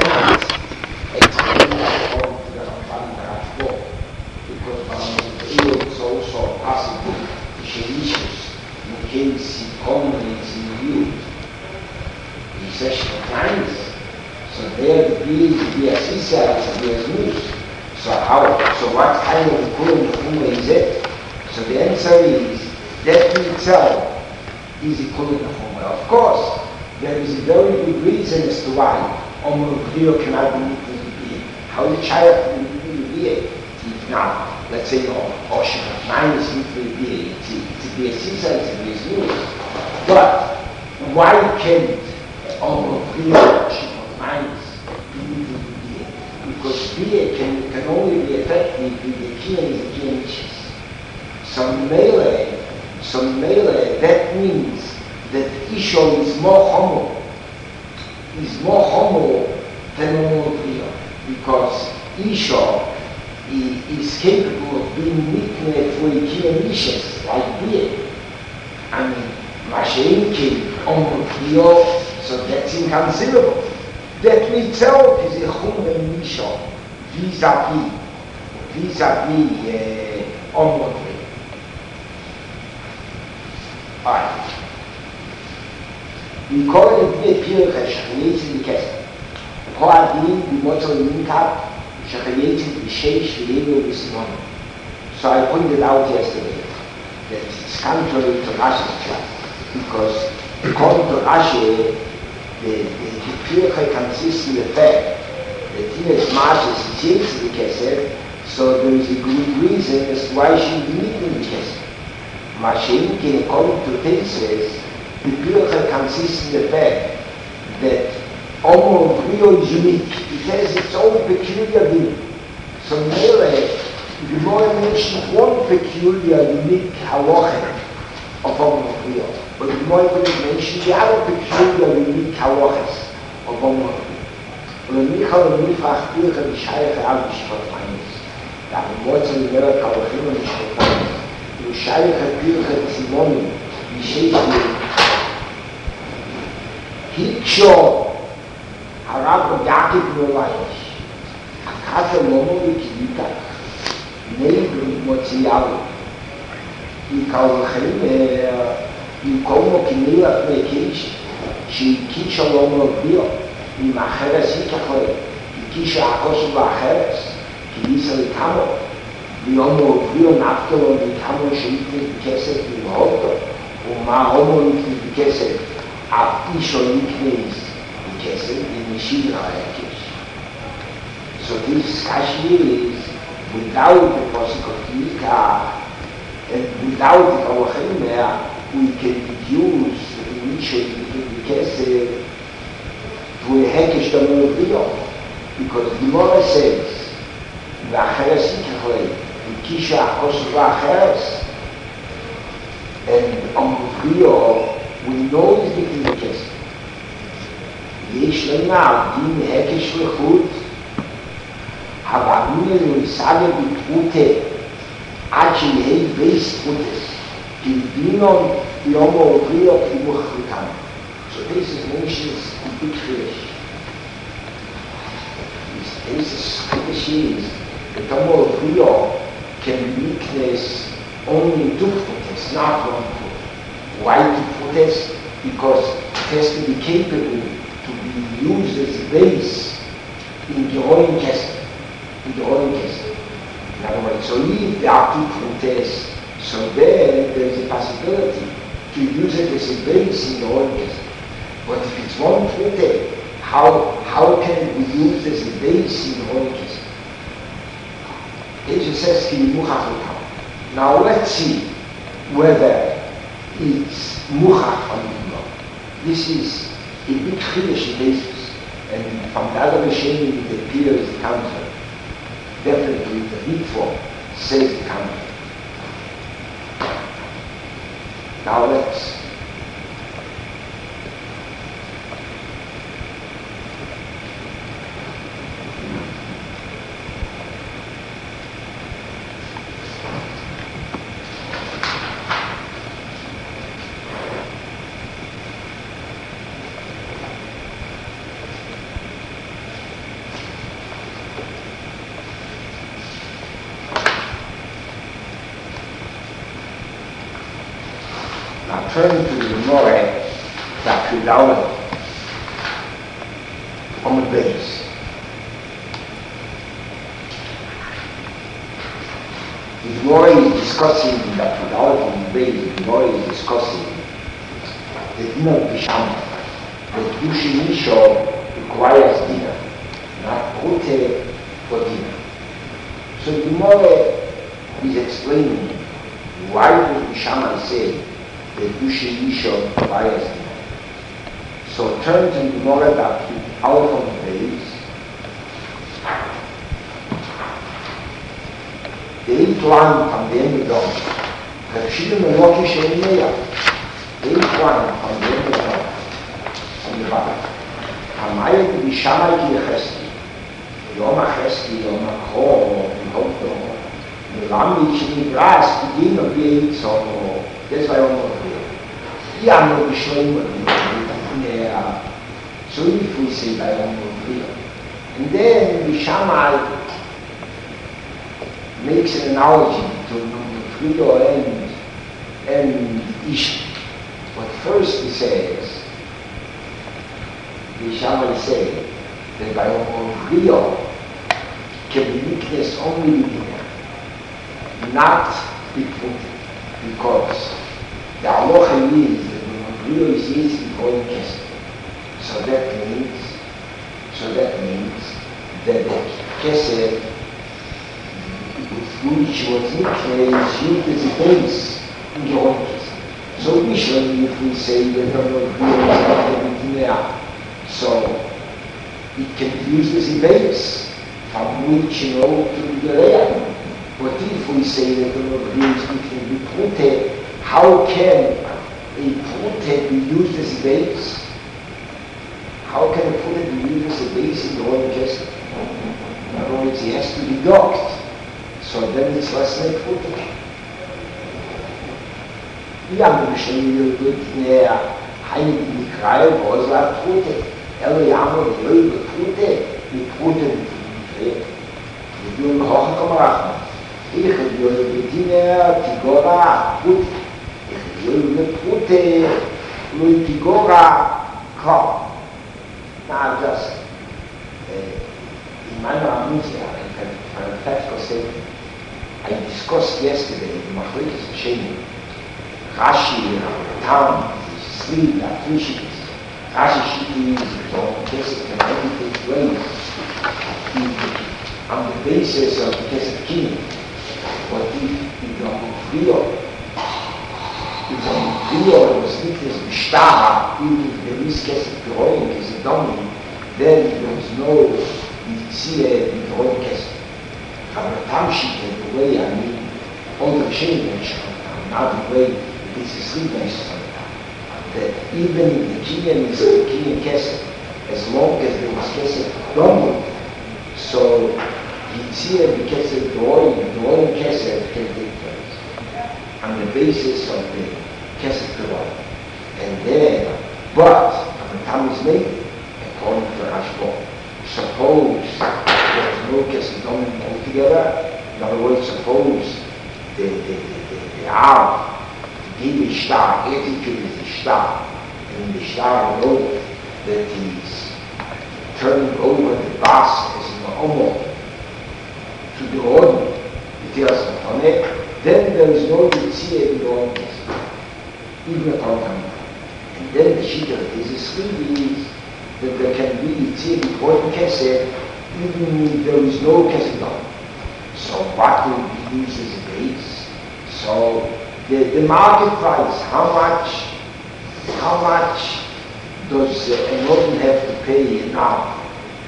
cannot explain according to the Ramban Rashbo, because Balaam is also possible Shelishus, in case he culminates in you. He says times. So there the being to be a seaside to be a news. So what kind of Kulam is it? So the answer is that in itself is a Kulam. Of course, there is a very good reason as to why Omar Kriyo cannot be equal to being. How is a child to be it? If not, let's say, Ocean of 9 is equal to be it. To be a seaside to be a news. But why can't Omar Kriyo Ocean of 9 be? Because beer can only be effective with the key and the key inches. Some melee, that means that Isho is more homo than Omar, because Isho is capable of being nicknamed for the key and inches, like beer. I mean, Masha'inki, Omar, so that's inconceivable. That itself is a Chum and Misha vis-a-vis Omar. Alright. We call it the Pircha Shachayet Likesef. Po'adin b'motzor minkab Shachayet b'sheish v'yelu b'simon. So I pointed out yesterday that it's contrary to Rashi's class, because according to Rashi, the Pircha consists in the fact that Tina's Mashas is the Kesef, so there is a good reason as to why she will be eating the Kesef. Masha'inki, according to Tesis, the Pircha consists in the fact that Omar Brio is unique. It has its own peculiar being. So Mele, the more mentioned one peculiar, unique halacha of Omar Brio, but the more mention the other peculiar, unique halachas of Omar Brio. Und Michael und Mifach Pircha, die Scheiche alle Schwartfeines. Da haben wir zu den Welt Kalachim und Schwartfeines. Die Scheiche Pircha Zimoni, die Scheiche Hiksho, Harab Yaakov Nolaish, Hakata Momo Vikita, Neibri Motzialu, Kalachim, Como Kinila Flekish, she Kisha Lomo Bio, in Maheras Hikachoi, Kisha Akos Baheras, Kilisa Likamo, the Omo Bio Napto, the Kamo Shifting Kesset in Hoto, Uma Homo Nikni Kesset, Up Isho Niknis, the Kesset in the Shira Akish. So this Kashi is without the possibility and without the Kawachim, we can use the initial Kesset to a Hekesh Damon, because the Gemara says, Vacheres Hikachoi, Kisha Akos Vacheres, and Omuvrio, we know is between the Kesef. Yesh Lena, Din Hekesh Lechut, Havamine Luisage Bitrute, Achi Hei Beis Trutes, Kilbinon, Omuvrio, Kibuch Lutam. So this is mentions in big fish. This is the Omuvrio can weakness only two footers, not one foot. Why two footers? Because it has to be capable to be used as a base in the oil castle. In other words, so if there are two footers, so there is a possibility to use it as a base in the oil castle. But if it's one footer, how can it be used as a base in the oil castle? It just says now let's see whether it's muchach or not. This is a big Chiddush basis, and from the other machine it appears the counter. Definitely the big form says the counter. Now let's turn to the Gemara that we download on the base. The Gemara is discussing that without on the base, the Gemara is discussing the dinner of the Shama. The Kedushin Isha requires dinner, not Prute for dinner. So the Gemara is explaining why the Shammai say that Kedushin Isha requires dinner. So turn to the Gemara that we out on the base. The eighth line from the end of the dome. verschiedene logische Nähe. Den Klang von dem Beton, von der Wand. Amaya die Shammai die Chesti. Yoma Chesti, Yoma Kro, Yoma Lami die Gras, die Dinge wie so. Das war Yoma Kro. Die haben die Schleime, die so wie sie bei Yoma Kro. And then the Shammai makes an analogy to Frido and Ish. But first he says, the Shammai say that by Frido can be weakness only within, not between, because the halacha is that when Frido is easy going kesed. So that means that the kesed which was nicknamed used as a base in the old kesed. So usually if we say that the Frido is not everything there, so it can be used as a base from which to the layer. But if we say that the Frido is nicknamed Prute, how can a Prute be used as a base? How can a Prute be used as a base in the oil kesed? In other words, he has to be docked. So then it's less than Prute. We have to show you the Heilig in the Kreil, was like Prute. Every Yama, the Öl, the Prute, the doing the Hochakamarach. Ich habe die Bediener, Tigora, Prute. Ich habe die Prute, Louis Tigora, Klar. Now just in my Ramusia, for a practical statement, I discussed yesterday in Machlokes Sheni, Rashi, Tam, Sri, Atrishis. Rashi Shiti is his own Kesed can only take place on the basis of the Kesed King. But if the Rio was weakness Mishtara, even if there is Kesed growing, Kesed dominant, then there was no Yitzia in the old Kesed. From the Tamshik, the way I mean, all the Sheni mentioned, not the way it is a sleep basis on the time. That even if the Kinyan is the Kinyan Kesed, as long as there was Kesed dominant, so Yitzia, the Kesed growing, the old Kesed can take place on the basis of the Kesed Kedushin. And then, but when the time is made, according to Rashba, suppose there is no Kesed dominant altogether. In other words, suppose the Arab gave a star, attitude is a star, and the star wrote that he's turning over the bas as an omo to the order, it tells on it. Then there is no Yitzia in the old Kesed, even at all time. And then the Shita is a sleep is that there can be Yitzia before the Kesed, even if there is no Kesed on. So what will be used as a base? So the market price, how much does an organ have to pay now?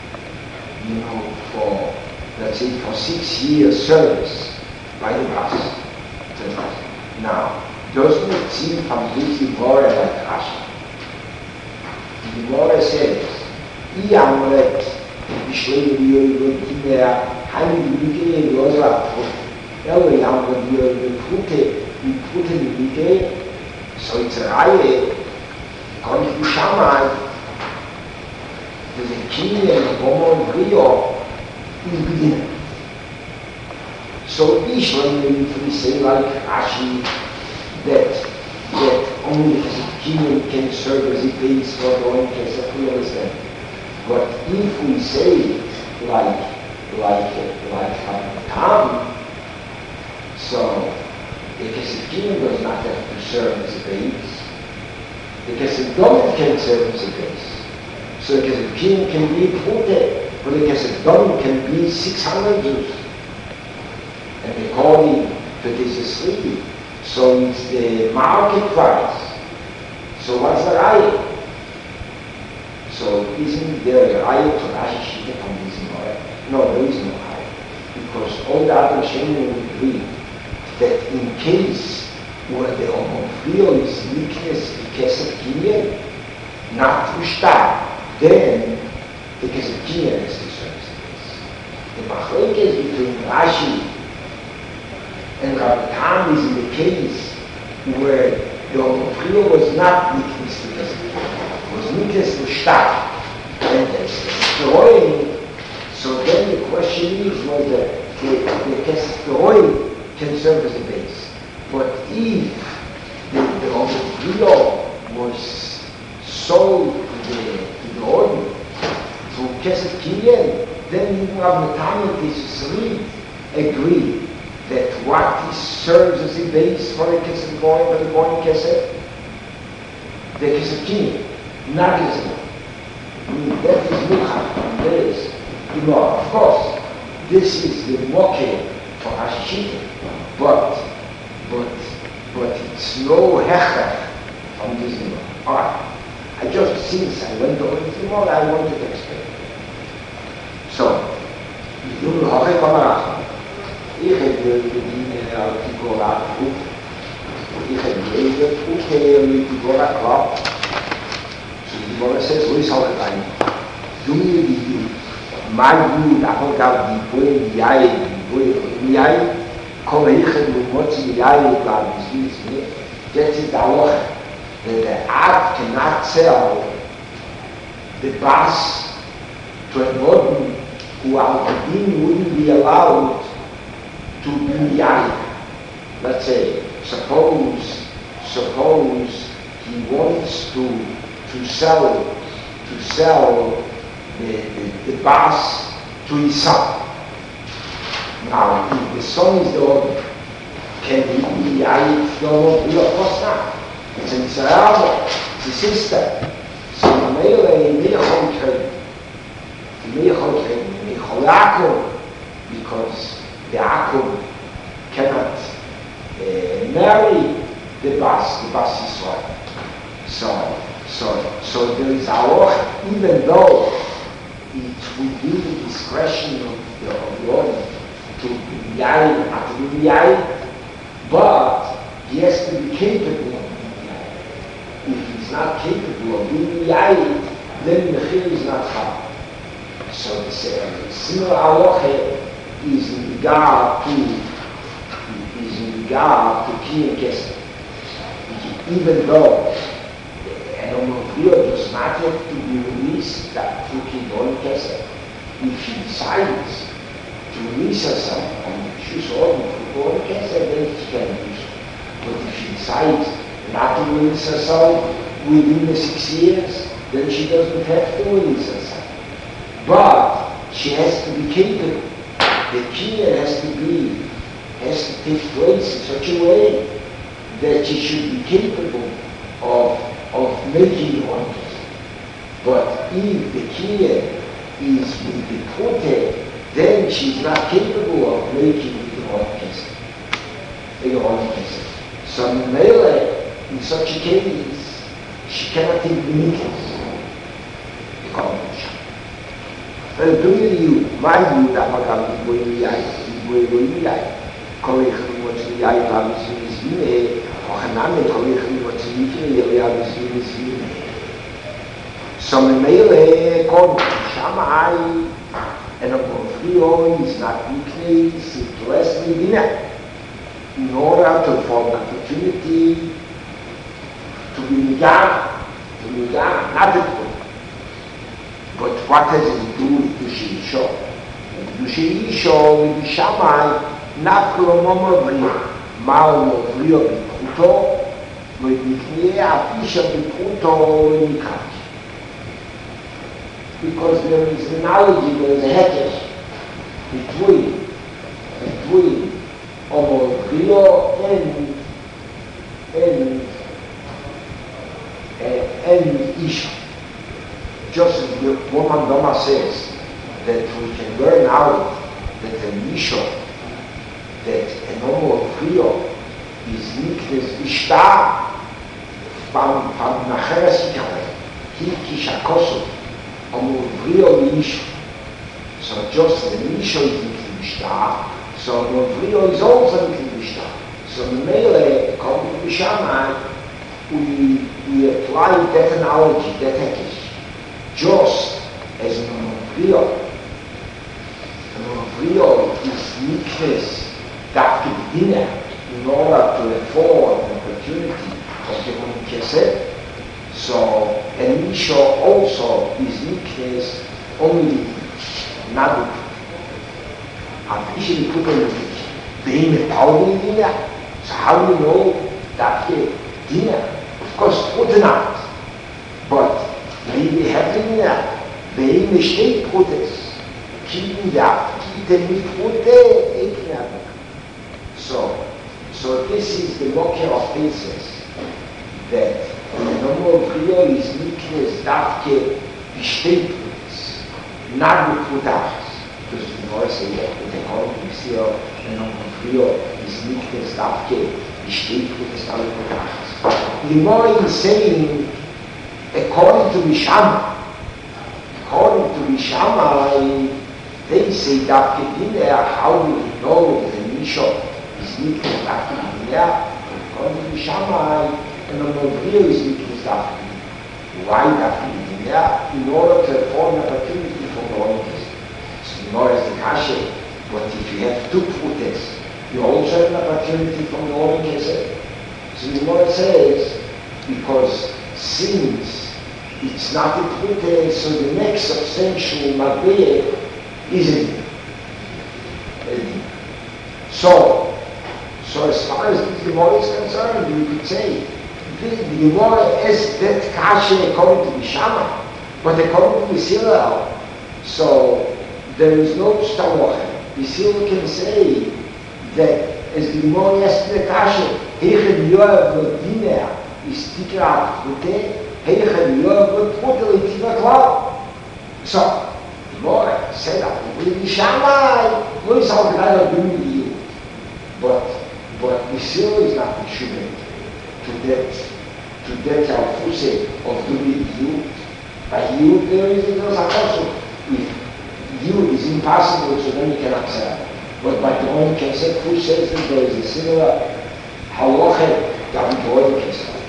For, let's say, for 6 years service by the bus. Now, doesn't it seem completely more like Rashi? The Gemara says, I amulet, the Shleim Yoyot, the Heilig Mikre, the Ozla, every amulet, the Prute, the Mikre, so it's a Reihe, according to Shammai, there's a king and a woman, Rio, in the beginning. So Ishmael, if we say like Rashi, that on only because Kinyan can serve as a base for the one case of we understand. But if we say like Tam, so the Kesef does not have to serve as a base. The Kesef Domin can serve as a base. So the Kesef can be Pute, but the Kesef Domin can be 600 Jews. And according to this is so it's the market price. So what's the raya? So isn't there a raya to Rashi Shita from this Gemara? No, there is no raya. Because all the other Shemim will agree that in case where the homophilia is weakness because of Kinyan, not Ushtar, then the Kesef Kinyan has to serve this. The machlokes between Rashi and Rabbi Tam is in the case where the homophilia was not weakness because of Kinyan, was weakness Ushtar, and destroying. So then the question is whether the Kesef can serve as a base. But if the homophilia was sold to the order through Kesef Kinyan, then even Rabbi Tam and Tisri agree that what serves as a base for the Kesef Goyim, for the Goyim Kesef, the Kesef Kinyan, not Kesef. That is Mukhar. There is, of course, this is the Mokeh for Hashishita, but it's no hechach from this Gemara. Alright, since I went over this Gemara, I wanted to explain. So, you will have a Gemara. Ich habe die Artikora Buch, ich habe die Buch mit Tigora Club. So the Gemara says, what is all the time? Do you do? Magdu, davon gab die Boe, die Yai, komme ich und motzi die Yai, glaube ich, wie es mir. Jetzt ist der Loch, that the art cannot sell the bus to a modern who out of him wouldn't be allowed to be Yai. Let's say, suppose he wants to sell the bus to his son. Now, if the son is the owner, can he be Yai? No, of course not. It's an Israel, it's a sister. So the because the Akum cannot marry the bus is right. So there is a even though it's within the discretion of the owner to be Yai, not to be Yai, but he has to be capable of being Yai. If he's not capable of being Yai, then the Mechir is not hard. So the similar halacha is in regard to Kinyan Kesef. Even though an homophilia does not have to be released through Kinyan Kesef, if she decides to release herself from the Kshus order through Kinyan Kesef, then she can do so. But if she decides not to release herself within the 6 years, then she doesn't have to release herself. But she has to be capable. The Kinyan has to take place in such a way that she should be capable of making the one Kesef. But if the Kinyan is with the Pote, then she's not capable of making the one Kesef. So in such a case, she cannot take the Mikos. Do you mind that I'm going to die? College what's the eye is me, or Hanami college what's the so Mele called Shammai and a Confrio is not weakness, it less me dinner. In order to form an opportunity to be young, not the good. But what has it to do with Dushi Isho? Dushi Isho with Shammai, not Kolomomobri, Mal Mobrio Bikuto, ונקנה אפישה בפרוטו ונקרא. Because there is an analogy, there is a hekesh between Omolchio and Isha. Just as the woman Doma says that we can learn out that an Isha, that an Omolchio is niknes Ishtar from Nacheres Ikare, Kishakosu, Omolchio Isha. So just as an Isha is niknes Ishtar, so Omolchio is also niknes Ishtar. So the Mele, according to Bishamai, we apply that analogy, that hekesh, just as an Omolchio is niknes Dafke Dinner in order to afford an opportunity of the Holy Kesed. So an Isha also is niknes only Naduk. And Isha is put on the being a Pauli dinner. So how do you know that dinner? Of course, put not. But maybe having dinner, being a state protest. Keeping that, keeping with pute, So this is the mocker of faces that the normal Kriol is niknes Dafke besteht protest, not with putachs. Because the Gemara says that the Kohen here, the normal Kriol is niknes Dafke besteht protest, not with putachs. The Gemara is saying, according to Mishama, they say Dafke Dinner, how do we know that the Misha is niknes Dafke Dinner? According to Mishama, and the Novrio is niknes Dafke Dinner. Why Dafke Dinner? In order to afford an opportunity for the Olympus. So you know as the Kashe, but if you have two protests, you also have an opportunity from the Olympus. So the Gemara says, because since it's not a protest, so the next substantial Mabeh isn't it? So as far as the Gemara is concerned, we could say the Gemara is that Kasha according to Mishama, but according to Yisrael, so there is no Shtawach. Yisrael can say that as the Gemara asks the Kasha, Heichel Yoav Dinah is Tikra Prute, Heichel Yoav Prute Leitiva Klau. So Gemara said that with Mishama, no is how the guy of doing with you. But Yisrael is not instrument to that Alfuse of doing with you. By you, there is no Zakosu. If you is impossible, so then you cannot say. But by the own Kesed, who says that there is a similar Halacha that we go in Kesed?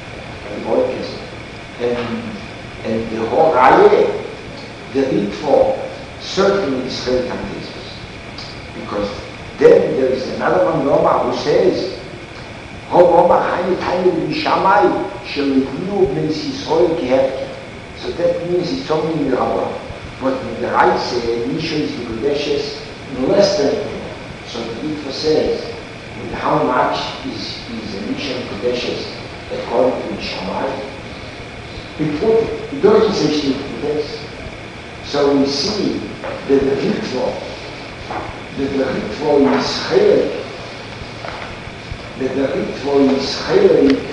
And the whole Raya, the Ritvo, certainly is very contagious. Because then there is another one, Roma, who says, Roma Chayi Chayi Mishamai Shelihu Bnei Yisrael Kehevke. So that means it's only in the Rama. But in the right say, Misha is the Kodeshes less than it. So the Ritva says, with how much is a Misha and Kodeshes according to Mishamai? It doesn't say Shtei Kodesh. So we see that the Ritva is chelik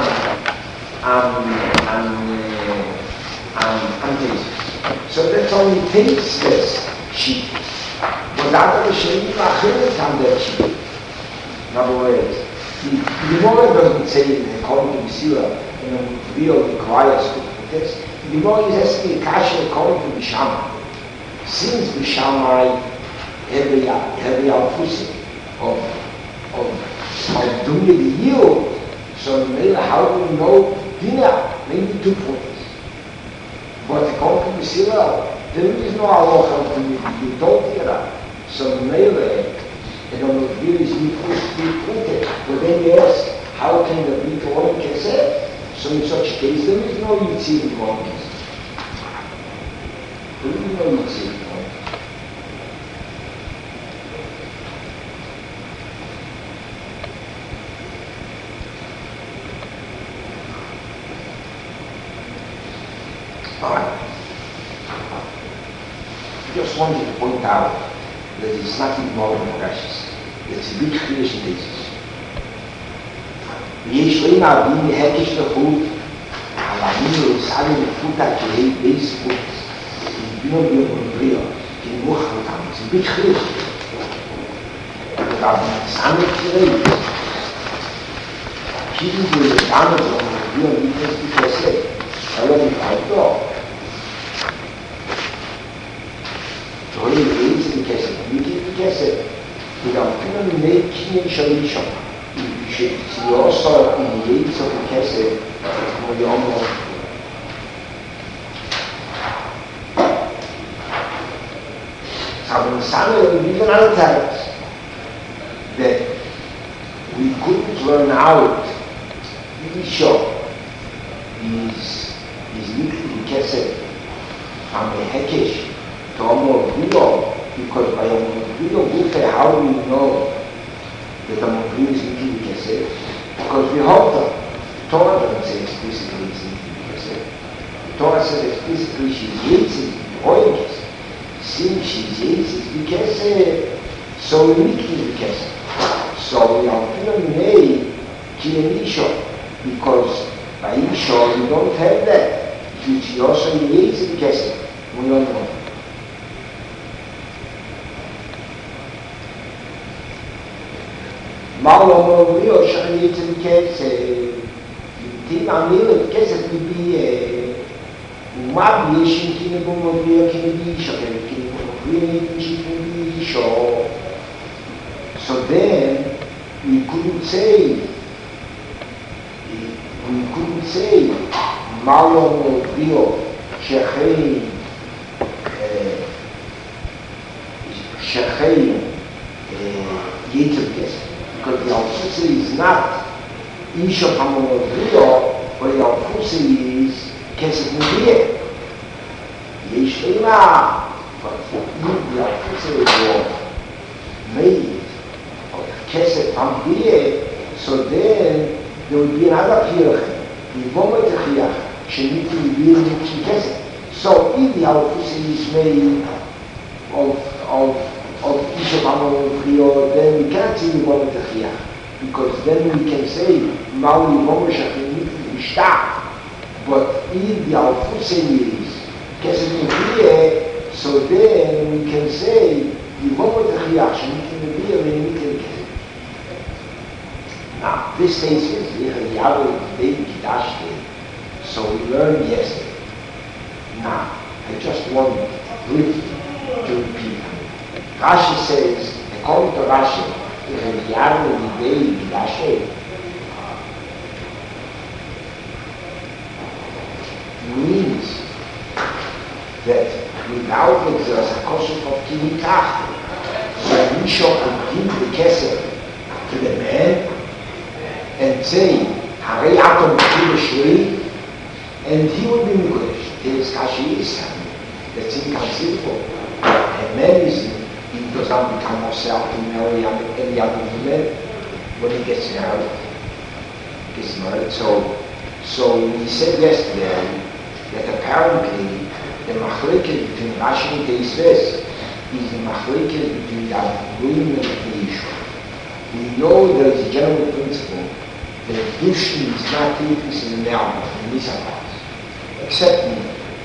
and Jesus. So that's only takes this sheet. But other sheet are chelik on that sheet. In other words, the Gemara doesn't say that according to Sira, and real requires to protest. The Gemara is asking a kasha according to Bishama. Since Bishama every alfusi of doing the yield, so maybe how do we know dinner? Maybe 2 points. But according to Sira, there is no halacha of doing the yield. Don't hear that. So maybe and on the view is put. But then you ask, how can there be for one kesed? So in such a case, there is no yitzir in one case. There is no yitzir in one case. wanted to point out that it's not even more than precious. It's a big creation basis. ויש לי מהבין מהקש לחוט, אבל אני לא עושה לי לחוט הכלי בייספוט, בינו ביום בריאו, כי נמוך אותם, זה ביג חריש. אבל נצאנו כלי, כאילו זה לגמרי זה, ביו ניכנס בכסף, שלא נפעל טוב. תראי, איזה בכסף, מיקי בכסף, וגם אפילו מיני קניין של אישון. שציוסו יצא בכסף כמו יום מאוד. So in Samuel, we give another text that we couldn't learn out Isha is literally kesef from a hekesh to Amor Rio, because by Amor Rio, how do we know that Amor Rio is literally kesef? Because we hope that the Torah doesn't say explicitly it's literally kesef. The Torah says explicitly she's Yetzit, Royal kesef. Since she's Yetzit, kesef, so literally kesef. So we are feeling made Isha, because by Isha you don't have that. It's also Yetzit kesef. We don't know. Malo Rio Shanitin Kese, Tina Mil, Kese Bibi, Mab Yishin Kinabum Rio Kinabisha, Kinabisha, Show. So then we couldn't say Malo Rio Shechei Yetzit Kese. Because the Alfusi is not Isha Pamonodrio, but the Alfusi is Kesef Mubiyeh. Yesh Leima, but if the Alfusi was made of Kesef Mubiyeh, so then there would be another Kirch, the Vomet Chiach, Sheniti Mubiyeh Mubiyeh Kesef. So if the Alfusi is made of Isha Pamonodrio, then we can't see the Vomet Chiach, because then we can say Maui Vomet Chiach Mishtach. But if the Alfusi is Kesef Mubiyeh, so then we can say the Vomet Chiach Sheniti Mubiyeh Mubiyeh Kesef. Now, this stays here, Yahweh David Kiddush Day, so we learned yesterday. Now, I just want briefly to repeat. Rashi says, according to Rashi, Yahweh David Kiddush Day means that without the Zakosuf of Kinitach, so we shall give the Kesef to the man and say, Harei Atom Kiddush, and he will be Mikudesh. There is Kashi, that's inconceivable. A man he does not become himself to marry any other woman when he gets married. So we said yesterday that apparently the machlekes between Rashi and Teisves is the machlekes between the Avurim and the Yishuv. We know there is a general principle that Dushin is not Tifis in the Nelma, in Nisakos, except me.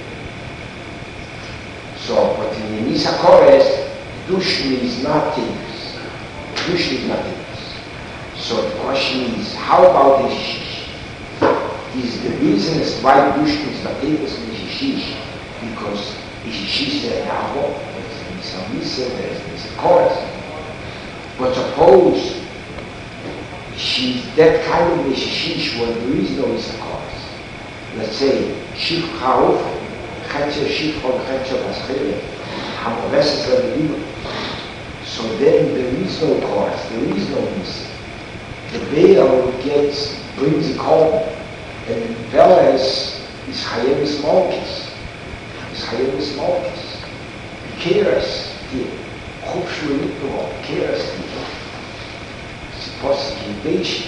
So, but in the Nisakores, Dushin is not Tifis. Dushin is not Tifis. So the question is, how about the Shishish? Is the reason as why Dushin is not Tifis in the Shishish because the Shishish is a Navo, there's a Misa, there's a chorus. But suppose she's that kind of a Shishish when there is no Misa chorus. Let's say, Shif Charuf, Chetzer Shif on Chetzer Baschere, Hamoveses Levidim. So then there is no chorus, there is no Misa. The Baal brings a call, and the Velas is Chayevis Malkis. Is Chayevis Malkis. Keras, the Chupshu Yitro, Keras, supposed to be Beishi.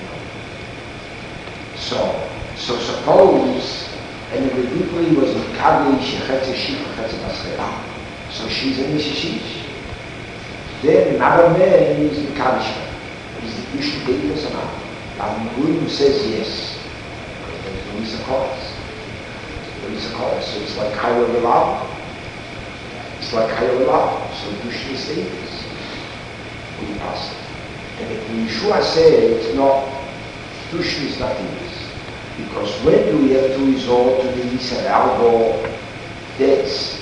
So suppose, and the Bibli was in Kadei Shechetze Shif, Chetze Baschera. So she's a Mishishish. Then another man is the Kalishma. Is the Krishna Deva's or not? And Guru says yes. There is a cause. There is a cause. So it's like higher love. It's like higher love. So Krishna is Deva's. We pass it. And if Yeshua says, no, Krishna is not Deva's. Because when do we have to resort to the Yisrael? That's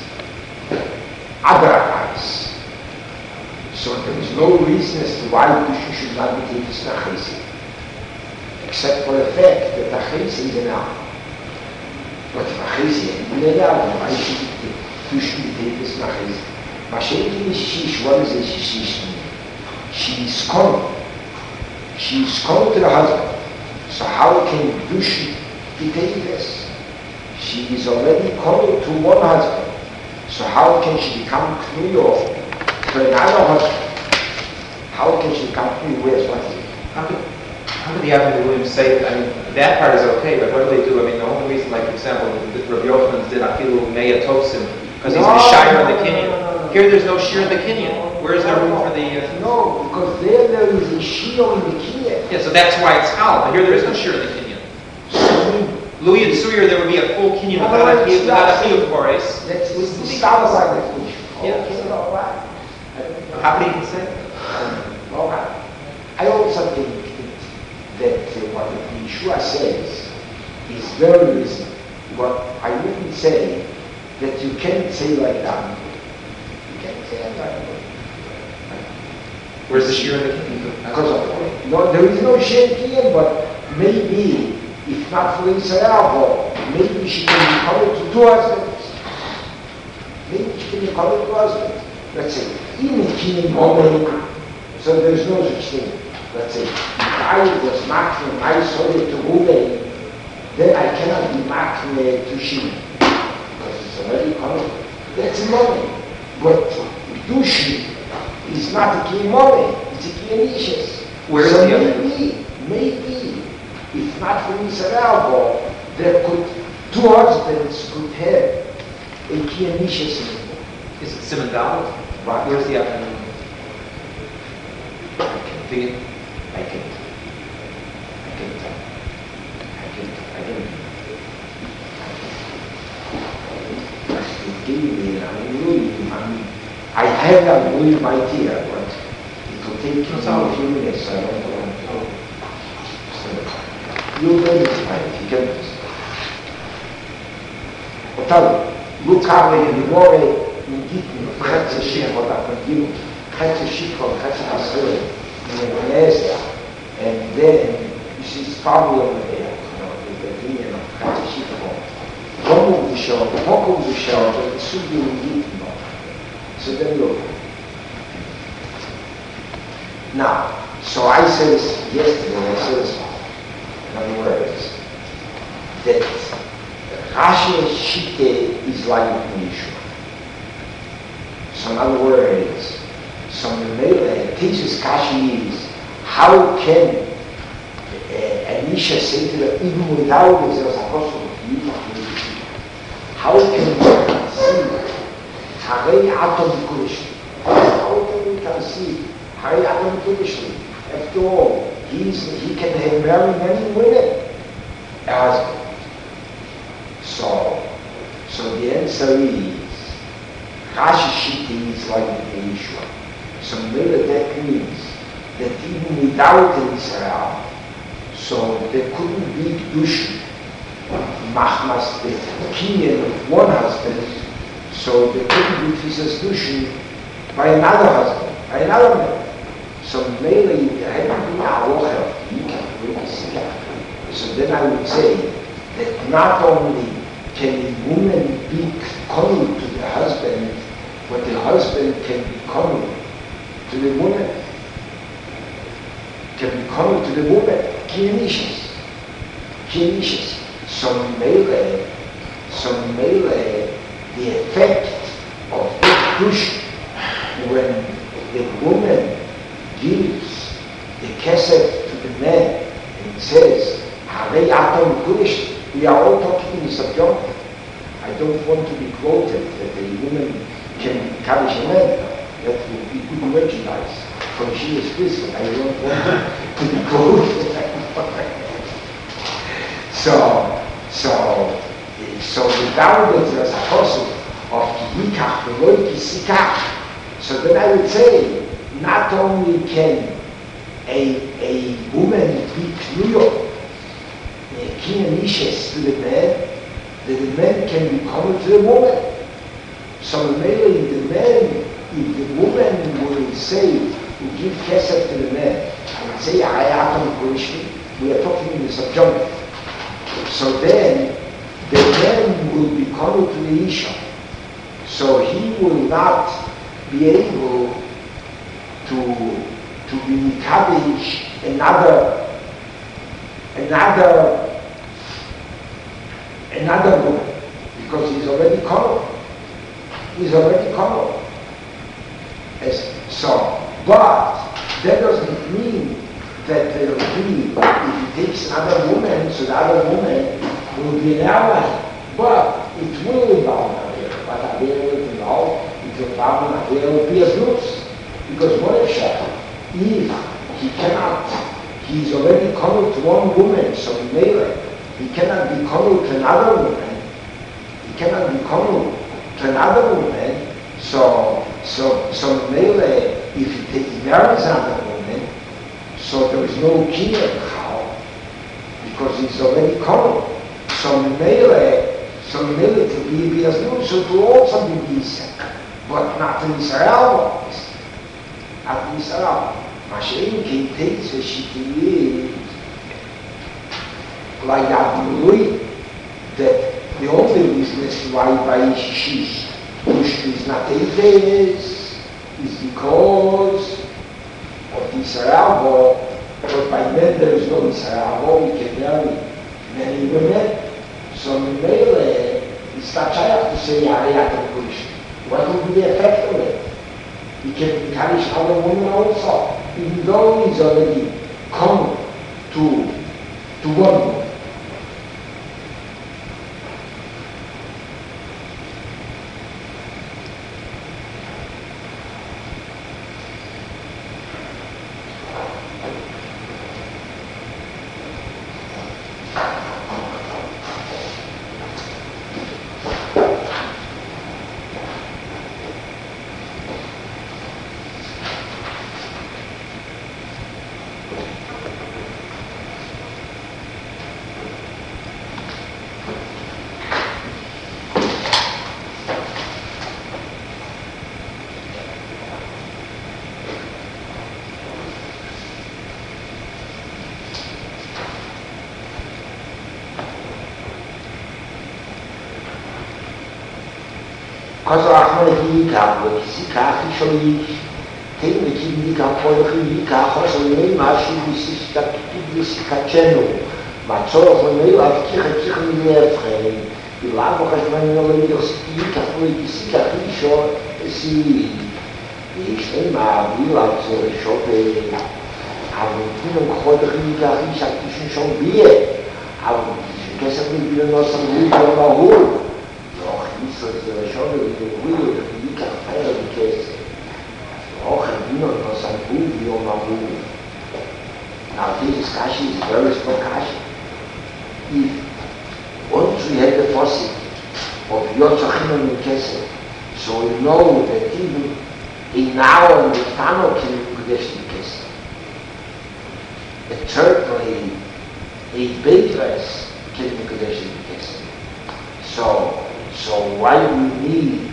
otherwise. So there is no reason as to why Krishna should not be taken to Nachesi. Except for the fact that Nachesi is enough. But if Nachesi is enough, why should Krishna be taken to Nachesi? Mashenki is Shish, what is a Shish? She is common. She is common to the husband. So how can Krishna be taken this? She is already common to one husband. So how can she become Knuyo to another husband? How can she become Knuyo? Where's what? How could the Abba Williams say, I mean, that part is okay, but what do they do? I mean, the only reason, like, for example, that Rabbi Yochanan did Afilu Meya Tosim, because he's a shire in the Kenyan. Here there's no shear in the Kenyan. Where is there room for the... No, because there is a shear in the Kenyan. Yeah, so that's why it's hal. But here there is no shear in the Kenyan. Louis and Suyar, there would be a full Kenyan without a Afilu Kores. That's the style of language. Yeah. Okay, all right. How could he even say? All right. I also think that what Yeshua says is very reasonable. But I wouldn't say that you can't say like that. You can't say like that. Where's the shear in the Kenyan? Because no, there is no shear in Kenyan, but maybe, if not for Israel, maybe she can be called to two husbands. Maybe she can be called to two husbands. Let's say, in the Kenyan moment, so there's no such thing. Let's say, if I was marking my soul to Ruben, then I cannot be marking to Shimon. Because it's already common. That's a moment. But Dushi is not a key moment, it's a key initius. Where is so the other? Maybe, if not for Israel, there could, two husbands could have a key initius in it. Is it Simon Dalit? Right. Where's the afternoon? I can I have a really idea, but it will take you a few minutes, so I don't want to. You know this, right? You can. Otal, look how in the more in Gittin, Chetze Shich, what happened, you Chetze Shich from Chetze Hasel, and then you see it's probably over there, the opinion of Chetze Shich. Komu wyszedł, wokół wyszedł, to sobie uniknął. So then look. Now, so I said yesterday, in other words, that Rashi's Shite is like Yeshua. So in other words, so Tesis Kashi is, how can Anisha say to them, even without this, there was a person of you, how can we conceive Harei Atom Kurishli? How can we conceive Harei Atom Kurishli? After all, he can have very many women as so the answer is Rashi Shiti is like the Yeshua. So maybe that means that even without Israel, so there couldn't be Kedusha. Machmas, the Kenyan of one husband, so there couldn't be Tvisas Dushin by another husband, by another man. So mainly you have to be Aloha, you can really see that. So then I would say that not only can the woman be common to the husband, but the husband can be common to the woman. Can be common to the woman. Kianishas. Some melee, the effect of this push when the woman gives the kesef to the man and says, Harei Atom Kurish, we are all talking in the subjunctive. I don't want to be quoted that the woman can Kaddish a man. That would be good merchandise from Yeshiva's Christmas. I don't want to be clothed. So without that there's a apostle of Kiyikach, Veloy Kisikach. So then I would say, not only can a woman be Knuyo, Kinyanishes to the man, that the man can become to the woman. So maybe the man, if the woman will say, will give kesef to the man, and say, Hayatam Kurishmi, we are talking in the subjunctive. So then, the man will become to the Isha. So he will not be able to be Mikabish another woman, because he's already common. He's already common. So, but that doesn't mean that there will be, if he takes another woman, so the other woman will be an ally. But it will involve an affair. But affair will involve, it will involve an affair will be a bruise. Because what if he cannot, he's already coming to one woman, so he cannot be coming to another woman. He cannot be coming to another woman. So if he marries another woman, so there is no kinyan how, because he's already coming. So to be as new, so to also be Isaac, but not in Israel. Not in Israel. Mashiach can take the shitty like Abdullah, that the only reason is why Vaishish is not is because of Israel, but by then there is no Israel, we can marry many women. So Mele, it's not shy to say Ariyatam Kurish. What will be the effect of it? He can encourage other women also, even though he's already come to one woman. Also Achmar Yikach, but Kisikach is only taking the Yikach for the Yikach, also name Ashi Kisikachenu. But so for me, I've Kicha in the frame. The Labo has been a little Yikach for Kisikach is short. See, ich nehme wie like so a shop. Aber ich bin noch heute Yikach, ich habe dich schon Bier. Aber ich gestern bin wieder noch so ein Yikach. So the shoulder with the wheel, you can fire the case. Oh, and you know, because I'm moving on my move. Now, this discussion is very strong discussion. If once we had the faucet of Yotzachim and Kesef, so we know that even in now and the Tano can be Kodesh in Kesef. And certainly, a Beitras can be Kodesh in Kesef. So why do we need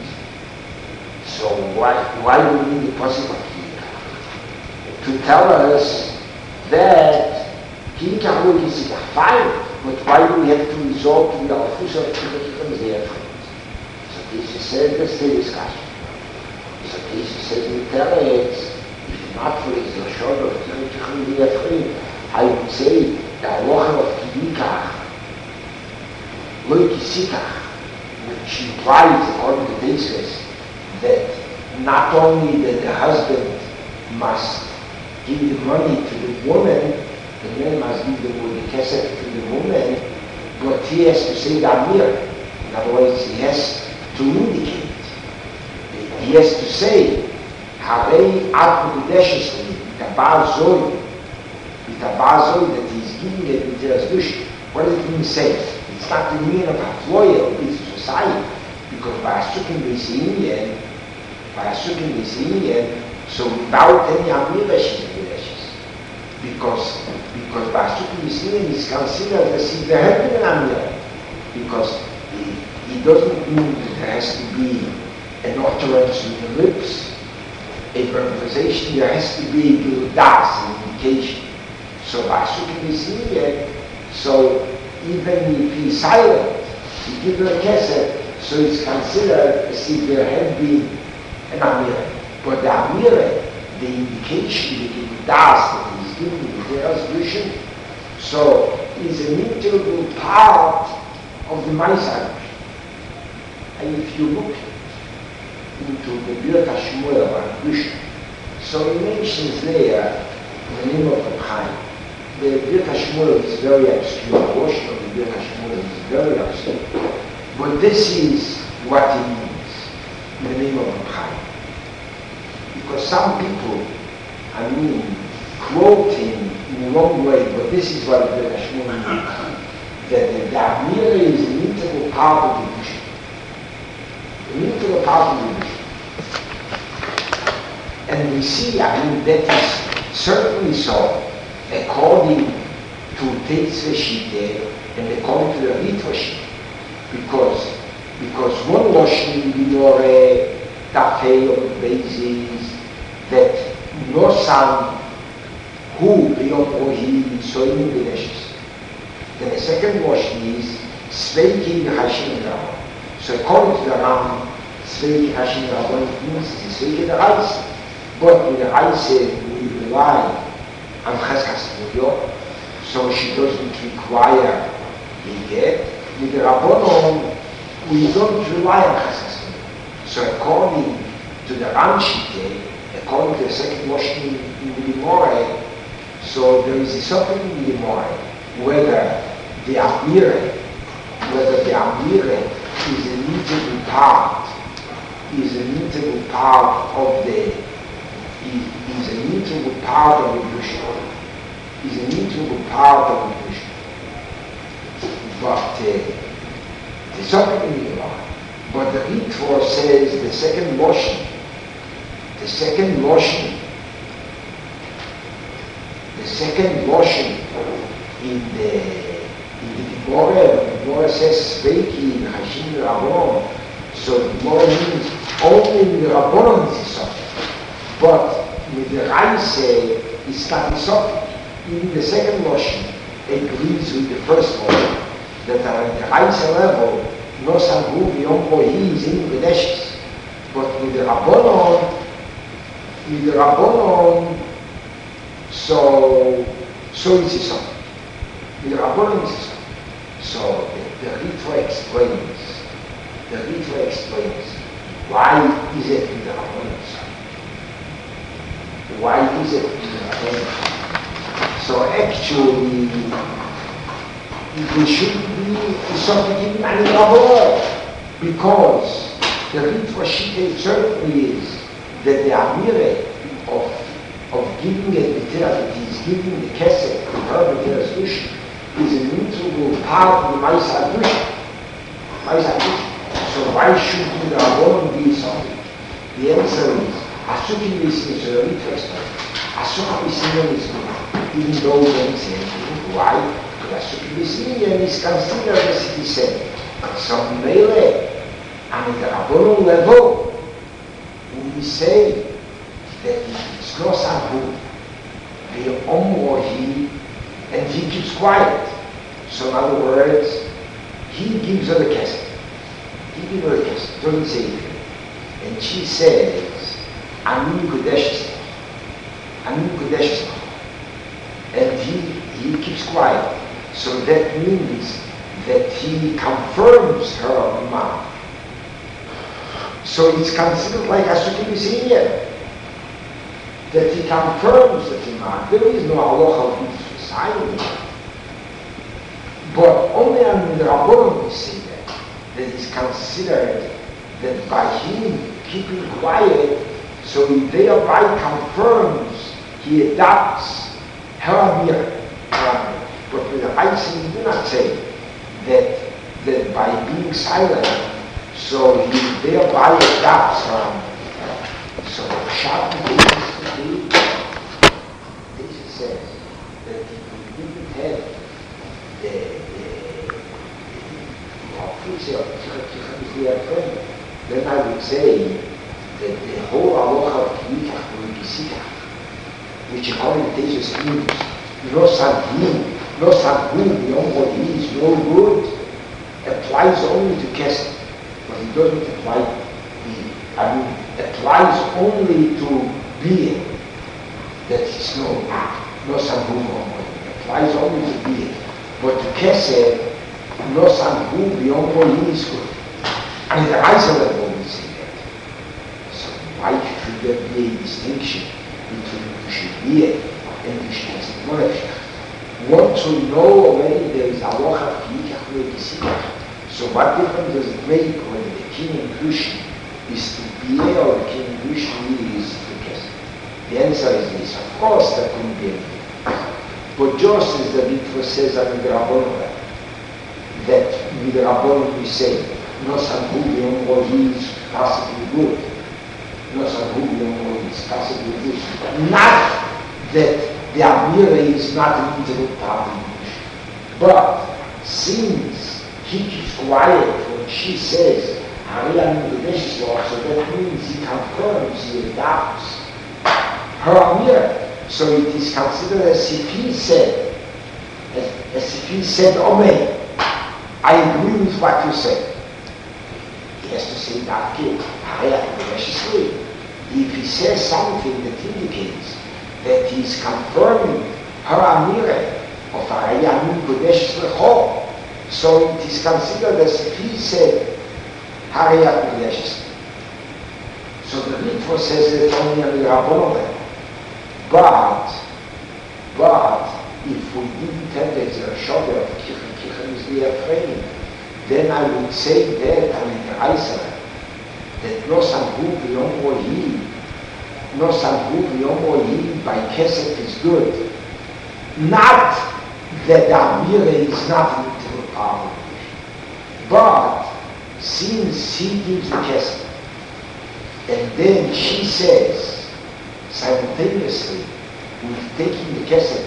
the possible Kiyikach? To tell us that Kiyikach is fine, but why do we have to resort to the Alfus of Kiyikach and their friends? So this is said, that's the discussion. So this is said in Teretz, if not for the shoulder of Kiyikach and their friends, I would say the halacha of Kiyikach, Lo Kisikach, which implies, according to Teisves, that not only that the husband must give the money to the woman, the man must give the kesef to the woman, but he has to say the Amir. In other words, he has to indicate he has to say, Harei Ad Mekudeshes Li, Itabazoi, that he's giving it with his dush. What does it mean say? It's not the meaning of Hafloya, it's society. Because by Asukim B'Siyinyen, so without any Amira she's Mekudeshes. Because by Asukim B'Siyinyen is considered as if there had been an Amira. Because it doesn't mean that there has to be an utterance in the lips, a verbalization, there has to be a gildas, an indication. So by Asukim B'Siyinyen, so even if he's silent, he gives her a kesef, so it's considered as if there had been an Amira. But the Amira, the indication, the gildas that he's giving the resolution, so is an integral part of the Maisah. And if you look into the Birkat Shmuel and Gush, so he mentions there the name of the Chaim. The Birkat Shmuel is very obscure. The portion of the Birkat Shmuel is very obscure. But this is what it means, the name of the Chaim. Because some people, quote him in the wrong way, but this is what the Birkat Shmuel means. That the Amira is an integral part of the vision. An integral part of the vision. And we see, that is certainly so, according to Teitzvah Shiteh and according to the Ritva Shiteh. Because one Lashon in the Gemara, Tafei or the basis, that no son who beyond Ohi so in the then the second Lashon is Sveiki Hashim Rabban. So according to the Ram, Sveiki Hashim Rabban means it's Sveiki the Reis. But with the Reis we rely on Cheskas Muyo, so she doesn't require the get. With the Rabbanon, we don't rely on Cheskas Muyo. So according to the Ram Shiteh, according to the second Lashon in the Gemara, so there is a something in the Gemara whether the Amira is an integral part of the Dusha. Is an integral part of the Dusha. But the something in the Gemara. But the Ritva says the second Lashon in the Gemara says Sveiki Hashim Rabbanon. So the Gemara means only with the Rabbanon is something. But with the Reis it's not something. Even the second Lashon agrees with the first Lashon that at the Reis level, no Sanhu beyond Kohi is in Vedeshes. But with the Rabbanon, so it's something. With the Rabbanon is something. So the Ritva explains why is it with the Rabbanon? Why is it with the Rabbanon? So actually, it should be something in any Rabbanon, because the Ritva Shiteh certainly is that the Amira of giving it B'tirah, that he's giving the Kesef to her B'tirah Solution, is an integral part of the Maisah Dusha. So why should the Rabbanon be something? The answer is, Asukim B'Siyinyen, so the Ritva explains, Asukim B'Siyinyen is good, even though we don't say anything. Why? Because Asukim B'Siyinyen is considered as it is said. So Mele, and at the Rabbanon level, we say that it's not Sanhu, the Omrohi, and he keeps quiet. So in other words, he gives her the kesef. Doesn't say anything. And she says, Ani Kudeshes. And he keeps quiet. So that means that he confirms her Iman. So it's considered like Asukim B'Siyinyen, that he confirms the Iman. There is no halacha of society. But only on the Rabbanon we say that is considered that by him keeping quiet, so he thereby confirms, he adopts her amir. But with the Eisen, he do not say that by being silent, so he thereby adopts her. So Shabbat says that if we didn't have the then I would say that the whole halacha of Kiyikach V'Kisikach, which according to Tesis means no sadhim, no sadhum, the only is no good, applies only to Kesed, but it doesn't apply applies only to being, that is no sadhum only, applies only to being, but to Kesed, no sadhum, the only is good. And the Eisel always say that. So why should there be a distinction between Dushibiyah and Dushibiyah? Once we know already there is Aloha of Kiyikach V'Kisikach, so what difference does it make whether the king in Dushi is to Biyah or the king in Dushi is to Kesed? The answer is this. Of course there couldn't be anything. But just as the Ritva says in the Rabbanon, that with the Rabbanon we say, no sadhubiyam or he is possibly good. No sadhubiyam or he is possibly good. Not that the Amira is not an integral part of English. But since he keeps quiet when she says, Hariya Nukadesh, so that means he confirms, he adopts her Amira. So it is considered as if he said, Omer, I agree with what you said. He has to say that if he says something that indicates that he is confirming her amira of Arayamin Kodesh Lecho, so it is considered as if he said Harayat Kodesh. So the Ritva says that only on the Rabbanon. But if we didn't have the Zerashobah of Kichan is the Ephraim, then I would say that I mean that no sadhu b'yom rohi by kesef is good. Not that the amira is not an integral part of it. But since he gives the kesef, and then she says simultaneously with taking the kesef,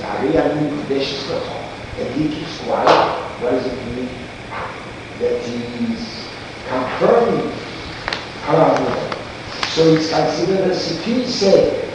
and he keeps quiet, what does it mean? That he is confirming her amira. So it's considered as if he said,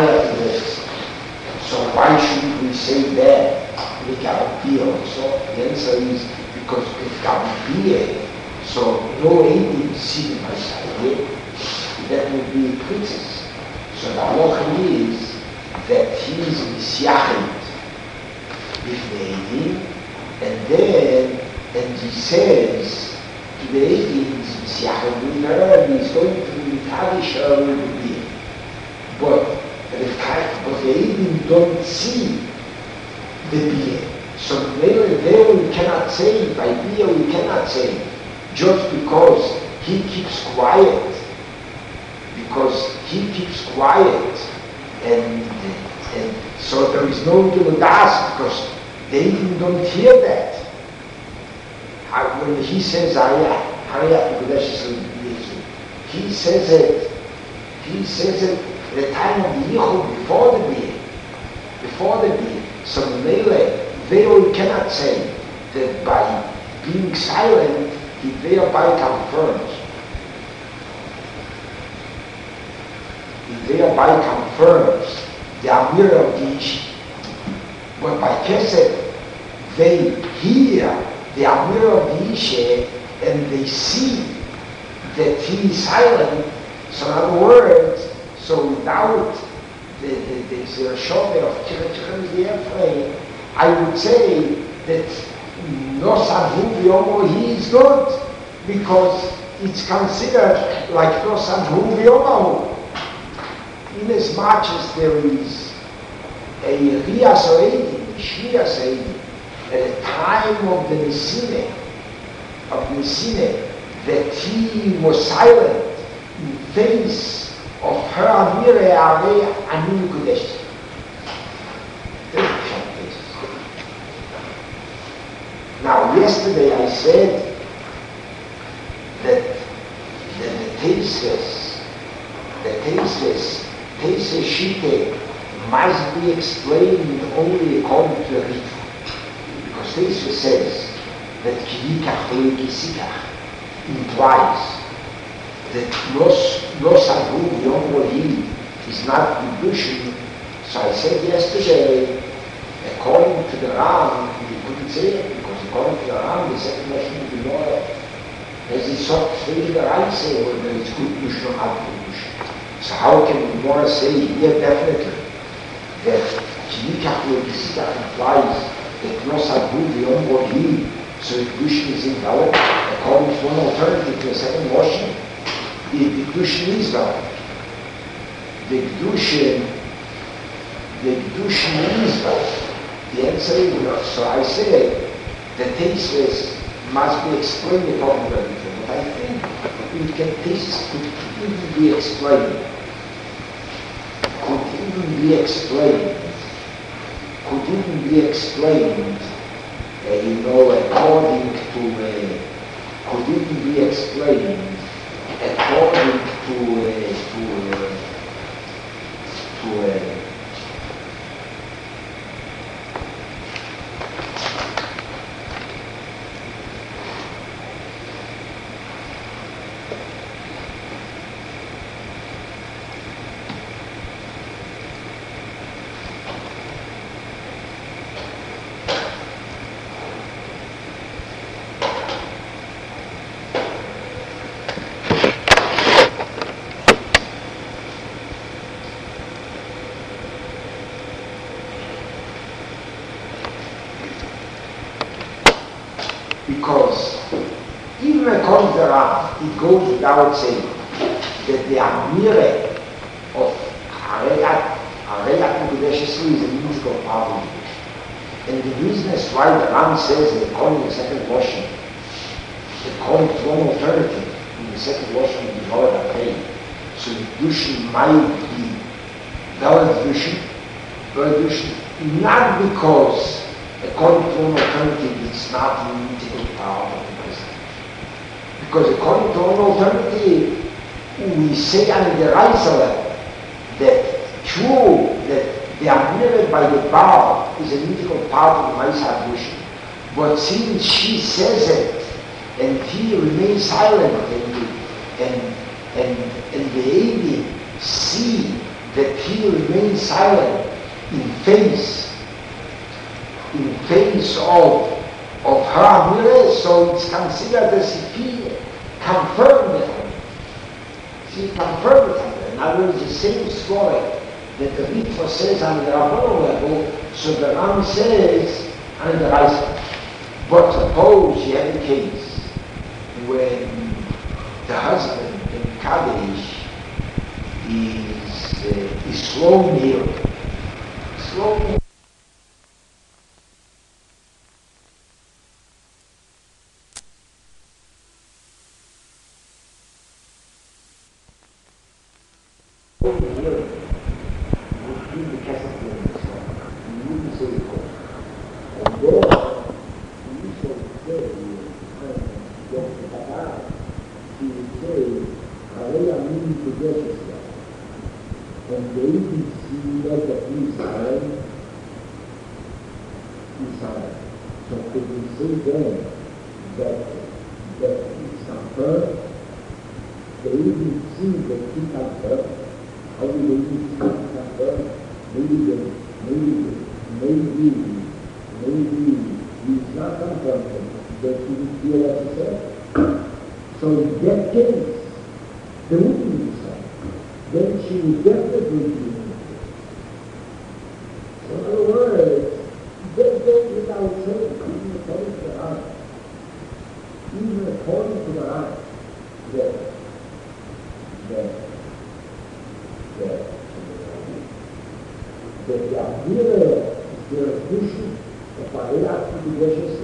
so why shouldn't we say that? We cannot be also. The answer is because it cannot be. So no aid see my side. That would be a princess. So the halacha is that he is misyachid with the Eidim, and he says to the Eidim, he's going to be Mitavish her with the being. But the Eidim don't see the being. So there we cannot say, by being we cannot say, just because he keeps quiet. Because he keeps quiet, and so there is no das because they even don't hear that. When he says he says it at the time of the Yichud before the being. So there we cannot say that by being silent he thereby confirms. Thereby confirms the amira of the Ishi. But by Kesed, they hear the amira of the Ishi and they see that he is silent. So in other words, so without the Zerashobah of Kichan is the Ephraim, I would say that no sadhu v'yomo he is good because it's considered like no sadhu v'yomo. In as much as there is a Riyas Oedim, a Shmiyas Oedim, at the time of the Nesine, that he was silent, face of her Amire Arei Ani Kodesh. Now, yesterday I said that the Tesis Shite must be explained only according to the ritual. Because Tesis says that Kivikach Lekisikach implies that Nos Abu Yom Rohi is not Kedushin. So I said yesterday, according to the Ram, you couldn't say it, because according to the Ram, the second Lashon of the Gemara, there's a sort of thing that I say, whether it's Kedushin or not Kedushin. So how can the Gemara say here definitely that Kivikach Lekisikach implies that Nos Abu Yom Rohi, so the Kedushin is invalid, according to one alternative to the second Lashon? The Kedushin is valid. The Kedushin is valid. The answer is no. So I say the Tesis must be explained according to the ritual. But I think Tesis could even be explained. Because even according to the Ram, it goes without saying that the Amire of Areyat Kodesh is an integral part of it. And the reason is why the Ram says that according to the second portion, according to one alternative in the second portion of the Gemara Pei, so the Kedushin might be valid Kedushin, not because according to one alternative, it's not an integral part of the business. Because according to one alternative, we say on the Reisele that true that the Amire by the Baal is an integral part of the Maisa Kedushin. But since she says it, and he remains silent, and the Evi see that he remains silent in face of her Amire, so it's considered as if he confirmed it. She confirmed it. In other words, the same story that the Ritva says on the Rabbanon level, so the Ram says on the Reisel. But suppose you have a case when the husband in Kadesh is slow near.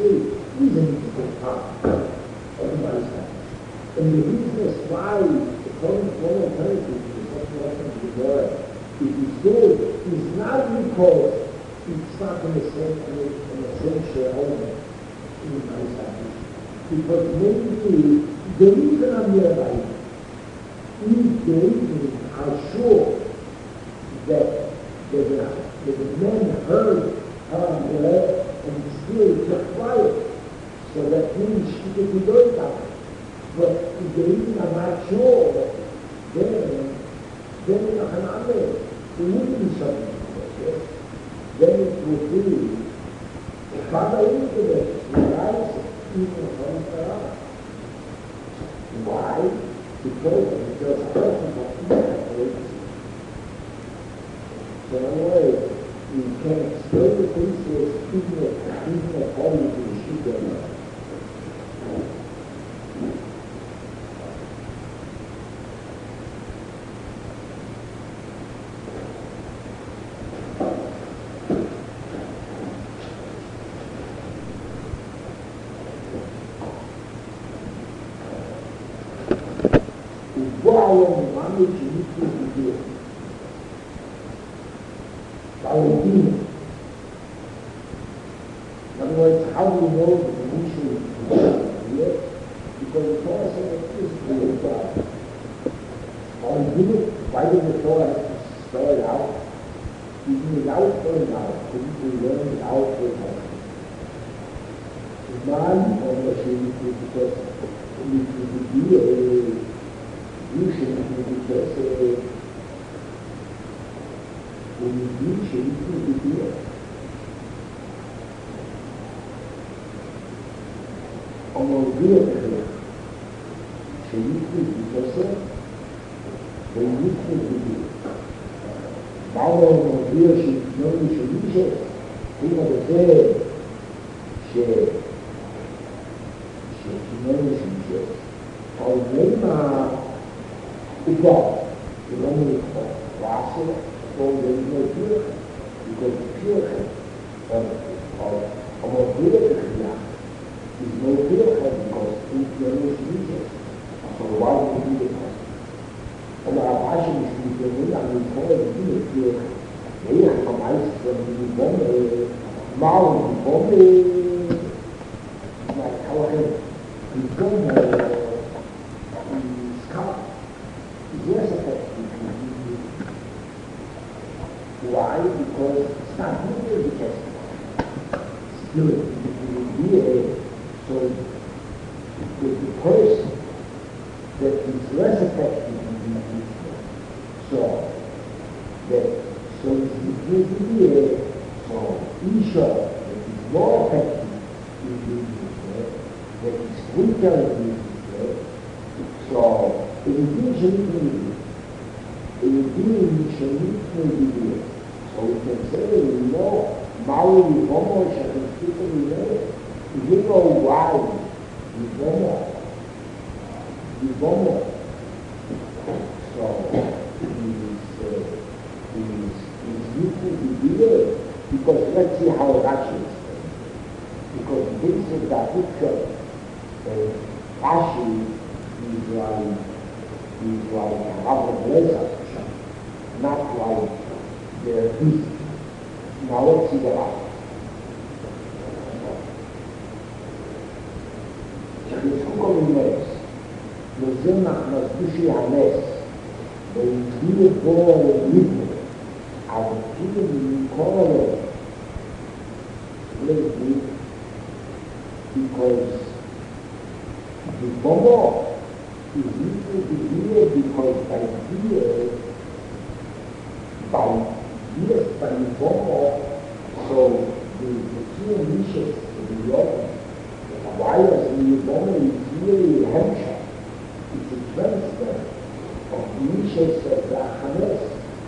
And the reason is why one alternative to such lesson to the Lord, if it's good, is not because it's not an essential element in my salvation. Because maybe the reason I'm here by is the reason are sure that the men heard and still kept quiet. So that means she could be very tough. But if the reason I'm not sure, then in a Haname, it wouldn't be something like this. Then it would be a Kama interest, realize even from Sarah. Why? Because a person of interest. So in a way, you can explain the things as even according to the Shikha. In other words, how do you know that the issue is real? Because the Torah says it is real God. Why did the Torah have to spell it out? Even without spelling out, couldn't we learn it out for us? Man, because it would be a usually because when you reach it, it will be there. Omolvia Bechia. Sheikhu Bikose, Sheikhu Bikose. Baal Omolvia Sheikhu Sheikhu, Prima Bechia, Sheikhu Sheikhu. Problema igual, o nome fácil, ou de pure, because pure, Omolvia Bechia. Is no clear because it's the religious. So why would you do it? And our passion is to be and we call it clear. They are from ice from the bomb, Mao, bomb, like our head, the bomb, scar. Yes, effective. Why? Because it's not really the test. Still, it will be a so the person that is less effective in the so it's the so Isha that is more effective in the that is weaker in the so it will be so we can say Maui Homo Shakespeare. You know why the bomber, so is useful to be there, because let's see how Rashi explains. Because this is the picture, Rashi is like a rubber blazer, not like the beast. Now let's see the Rashi. שחזקו מנס, לזמח מסבישי הנס, והגדיל בו למידו, אבל כאילו במקור לו, לזמח, because the bomber is equal to here because by the bomber, so the two wishes in the open. Virus in the body is really a hemshot. It's a transfer of the issues of the Achanes,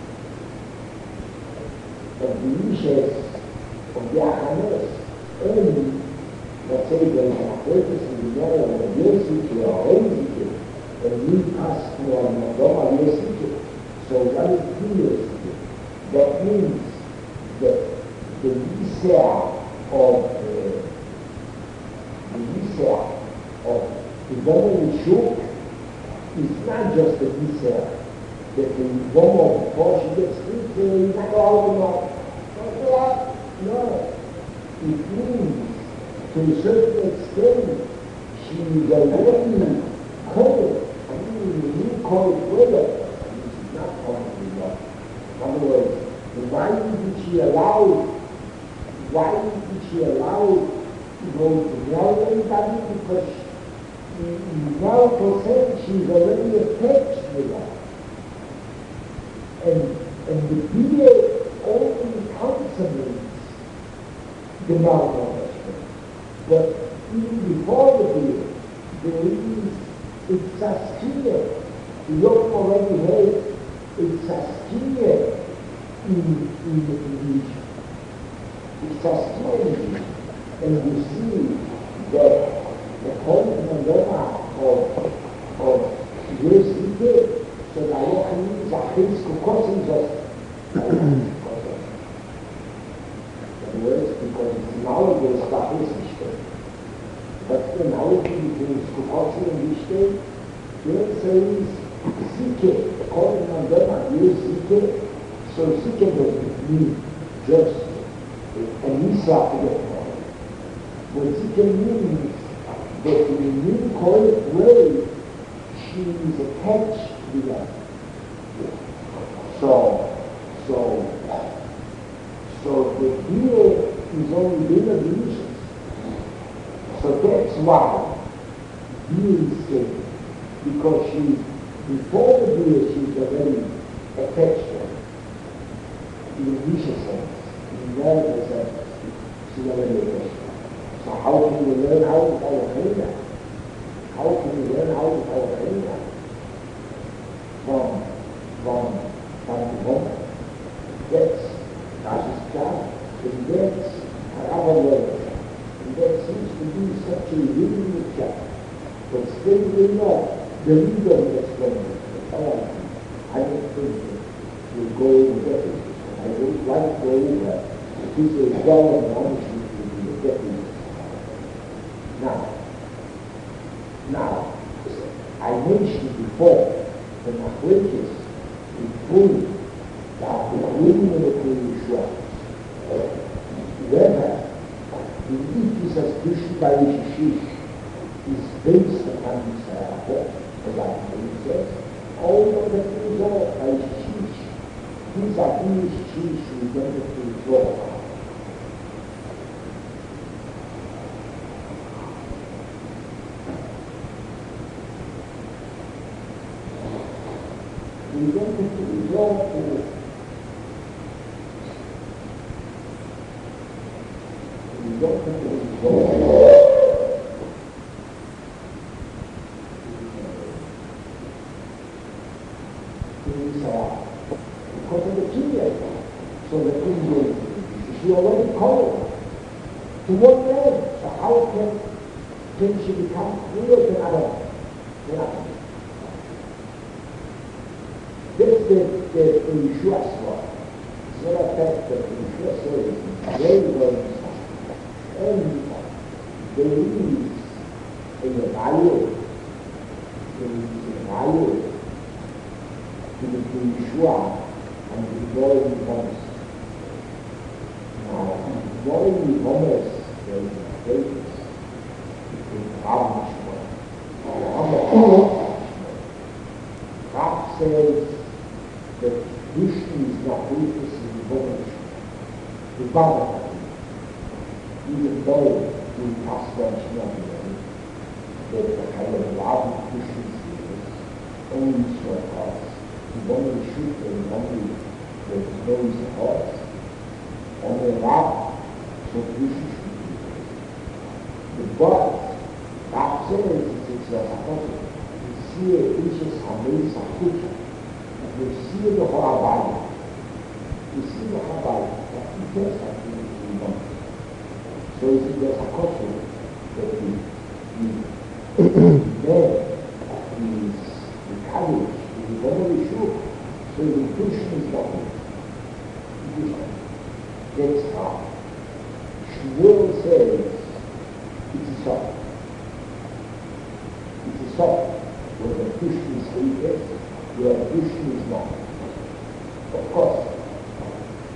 and let's say there's a purpose in the middle of the Yosiki or Hosiki, and we pass to a Madonna Yosiki. So what is the Yosiki? That means that the viscera of the government shook is not not just that he said that the woman before she gets free, not all the no. It means to a certain extent she is already cold. I mean, you call it weather. This is not only love. In other words, why did she allow to go to marry anybody? Because now for saying she's already attached with her. And the beer only consummates the malnourishment. But even before the beer, there is it's saskia. The young already has it's saskia in the English. It's saskia in English. And you see that the point of Yosite, so the Yochanan is a Chizku Kosin just in other words, because now there's stuff is nicht. But the knowledge between Skukosin and Vishte, there says Sike, calling on them and use Sike, so Sike doesn't mean just a Nisa to get more. But Sike means that in a new correct way, she is attached to them. So the beer is only beer delicious. So that's why beer is taken. Because before the beer, she's already attached to it. In the delicious sense, in the narrative sense, she's already attached to it. So how can we learn how to follow China? How can we learn how to follow China? From the woman. Das ist klar. And that's another way. And that seems to be such a unique job. But still we know the leader that's going to I don't think that we'll go over deputy. I would like to go over this is well and honestly to be a deputy. Now, I mentioned before the Machlekes include that the women of the Yeshua, whether the Itis Christian by Yeshish is based upon this rapport, as I says, all of the things are by Yeshish. These are Yeshish who is going to draw. We don't have to resolve to because of the period. So the period, she already called to what end? So how can she become clear to others? That's the Yeshua's law. It's not a fact that the Yeshua says very well. And there is a value to the Yeshua and the glory promise. Now, the glory promise there is a difference between Rav and Shmuel. Rav says that Vishnu is not ruthless in the Boga the Baba. Even though we pass on Shmuel, that the kind of Rav Vishnu is only for us. The only shoot and only that knows the horse. Only Rav, so Vishnu should be. The God, Rav says it's a apostle. You see a Hameis Hakucha. You see the Horabaya. You see the Horabaya. But he tells us we want. So you see there's a caution that the man is the courage, is only sure. So the intuition is not good. That's how. Shmuel says it's a soft. It's a soft. When the intuition is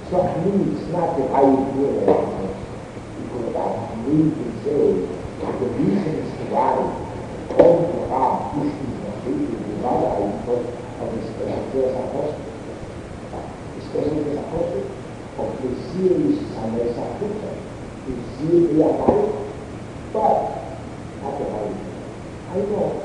So to me, it's not that I would do it because I believe and say that the reasons why all the Torah issues are treated without I thought of the special apostle. Especially the apostle of the series Samuel Sakuta, the series they are right, but not the right. I know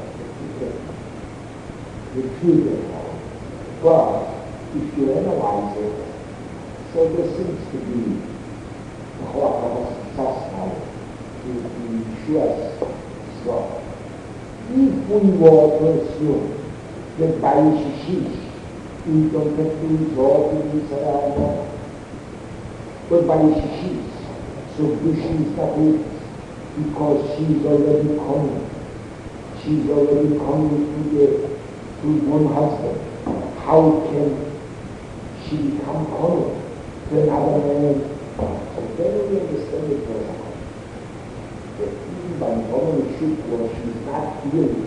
the truth, but if you analyze it, so there seems to be the whole of success now to Yeshua's story. If we were to assume that by Shishish we don't have to resort to Israel, but by Shishish, so Bushi is not it because she's already coming. She's already coming to one husband. How can she become coming to another man? So then we understand it for example. That even by normal Shukra, she's not really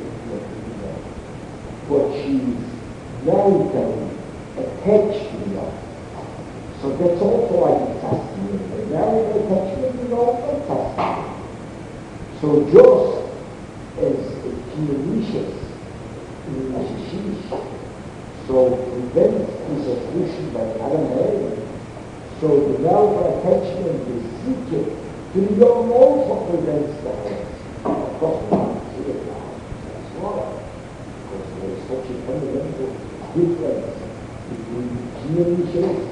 but she's maritally attached to the other. So that's also like a testament. And marital attachment is also a testament. So just as a Kinonishas in Shishish, so prevents disaffliction by another man, so the marital attachment is secret to the young also prevents the hands. Of course, we don't see it now. That's smaller. Because there is such a fundamental difference between Kinonishas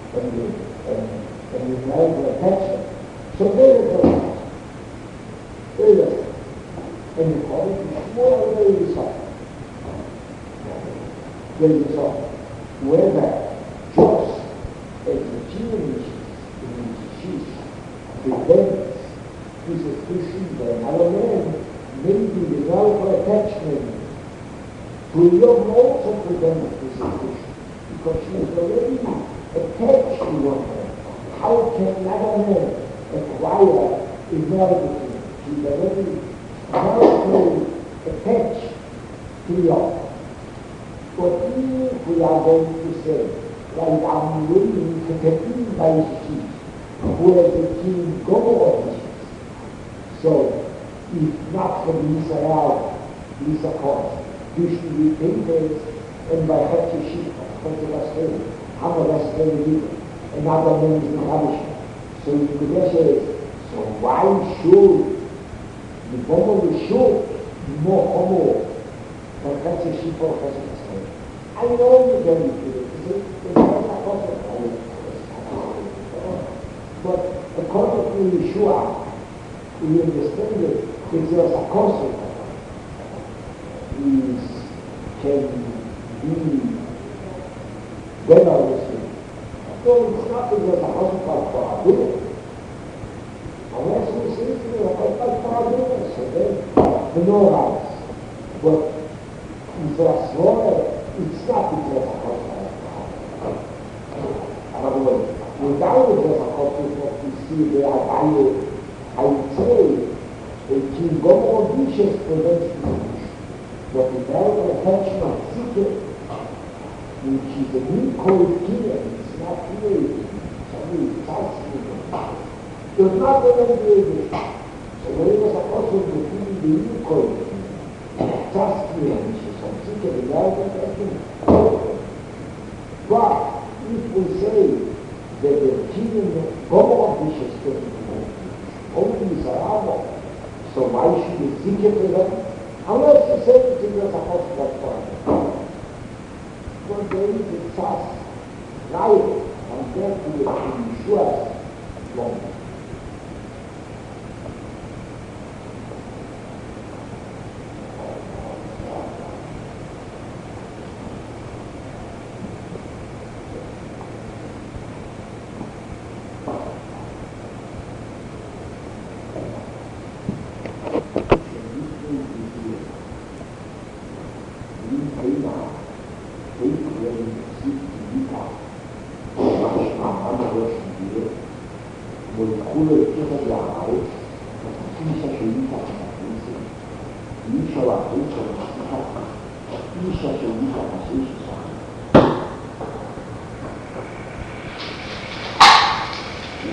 and the marital attachment. So there is a and the college is more very soft. Very soft. Whether just as the Jewish in Shishish prevents disaffliction by another man, maybe the marital attachment to a young also prevents disaffliction because she is already attached to one man. How can another man acquire a marital attachment? She's already maritally attached to the other. But if we are going to say, like I'm willing to get in by Shishish, where the king goes, so if not for Israel, Lisa calls, you should be painted and by Hatshish, another man is the Habisha. So you could say, so why should the woman should more homo than Hatshish for Hatshish? I know you can do it. But according to Yeshua, we understand that there's a concept can be better. So it's not that there's a hospital for our doing. Unless we say there's a hospital for our doing, so then the no rights. But if there's smaller, it's not because of hospital. In other words, without the hospital, what we see there, I would say, a king go on dishes prevents disease. But the marital attachment secret, which is a new code here, it's not here, somebody touched it. There's not going to be able. So when it was supposed to be the new code, just here, which is some secret, the marital attachment. But if we say that the king go on dishes doesn't do only Israel, so why should the secret prevent? Unless the same thing was a hospital. But there is a trust, right, compared to the Yeshua's long.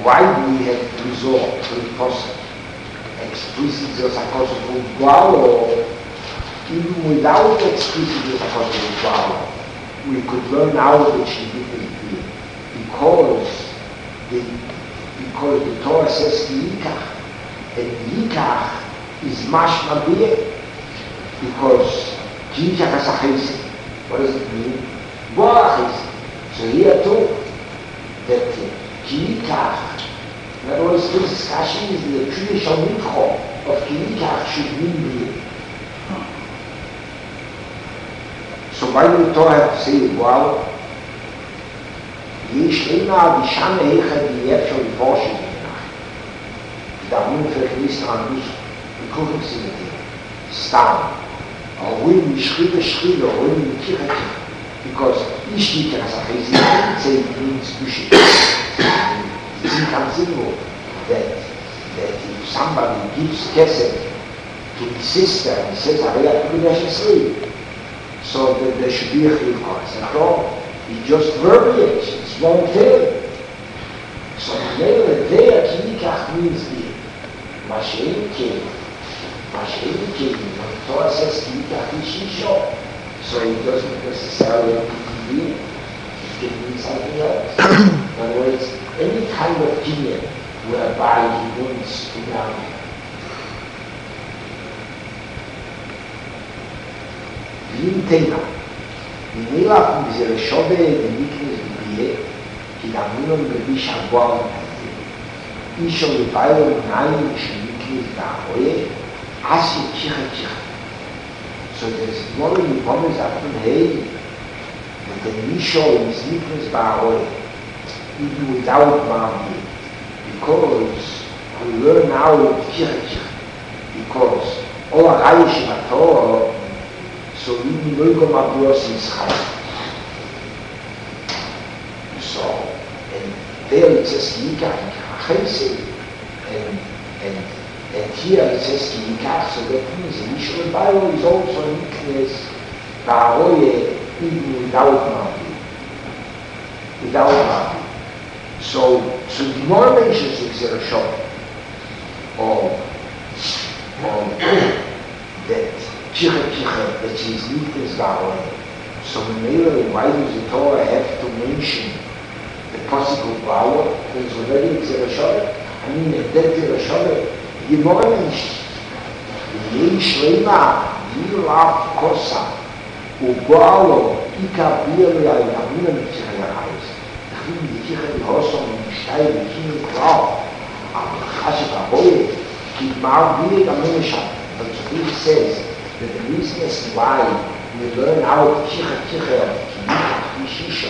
why do we have to resort to the person explicitly as a cause of Gual, or even without explicitly as a cause of Gual, we could learn out that she didn't be, because the Torah says Yikach, and Yikach is mashma b'yeh, because Yikach is a chesed. What does it mean? Boah chesed. So here too, that Yikach, in other words, this discussion is the traditional mikro of Yikach should mean b'yeh. So why do the Torah have to say, wow, יש אינה בישן היחד יהיה אפשר לפורש את זה. דאמין פרקניסט רנדוס, וקוראים סימטים, סתם. ההורים משחיל, ההורים מכיר את זה. Because איש ניקרס אחרי זה, זה means bullshit. It's inconceivable that if somebody gives kesef to his sister and says, הרי את בגלל שסרי, so that there should be a chiyuv cost. After all, it's just verbiage, it's wrong thing. So the there Yikach means the Mashiach came. When the Torah says Yikach is Shisho, so it doesn't necessarily have to be, it can mean something else. In other words, any kind of kinyan whereby he wants to marry. V'im ממילא בזה לשובה דמיקנס בביה, כי דמינון בביש הגועל נתן. אישו לביילו מניים שמיקנס באחויה, אסי chicha. So there's more in the promise after hey, that the Misho is miknus ba'ahoya, even without Ma'amir, because we learn now chicha, because all Arayish in the Torah, so even Loigo Mabros is Chai. So, and there it says Yikach Chesed, and here it says Yikach, so that means the Mishra Bible is also Miknes Ba'aroye, even without Ma'amir. So the more mentions Xer Shom, of that Chicha, that she is Miknes Ba'aroye. So why does the Torah have to mention the possible power? There's already Xer Shom. I mean, that Xer Shom, Gemara mentioned, Yesh Lema, Yilaf Kosa, Ubalo, Ika Bili, Amina Mitzchayahais. Nachim Yichah Hosom, Mishtay, Yichim Klau, Chashik Aboye, Kidmar Bili, Amina Sham. But so he says that the reason is why we learn out Chicha, Kiyikach, Yishisha,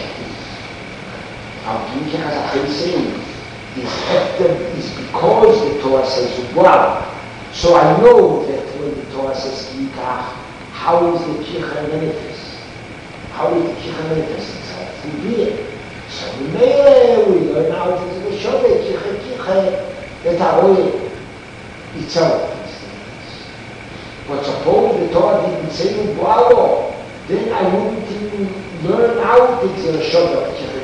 Kiyikach HaChesed, is because the Torah says, wow. So I know that when the Torah says Yikach, how is the Kicha manifest? How is the Kicha manifest itself? Through being. So we learn how to do the Shabbat, Kicha, that Aroye itself is things. But suppose the Torah didn't say wow, then I wouldn't even learn how to do the Shabbat, Kicha.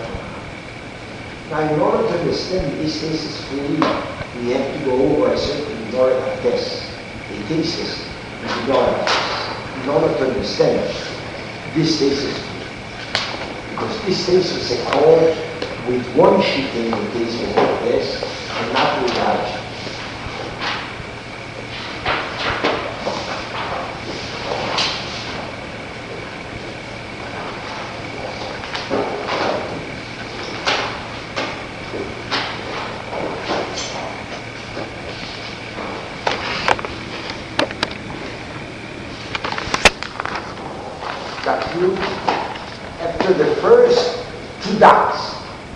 Now, in order to understand these cases fully, we have to go over a certain Gemara test, a thesis, in order to understand this thesis fully. Because this thesis is called with one sheet in the thesis like this, and not with that. After the first two dots,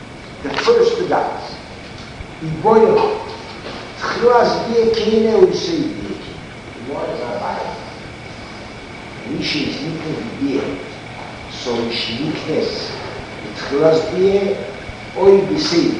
we boil Tchilas Bia Kine or say Bia Kine. What is our Bible? Rishi is Niknes Bia. So Rishi Niknes, Tchilas Bia, Oi Bisei.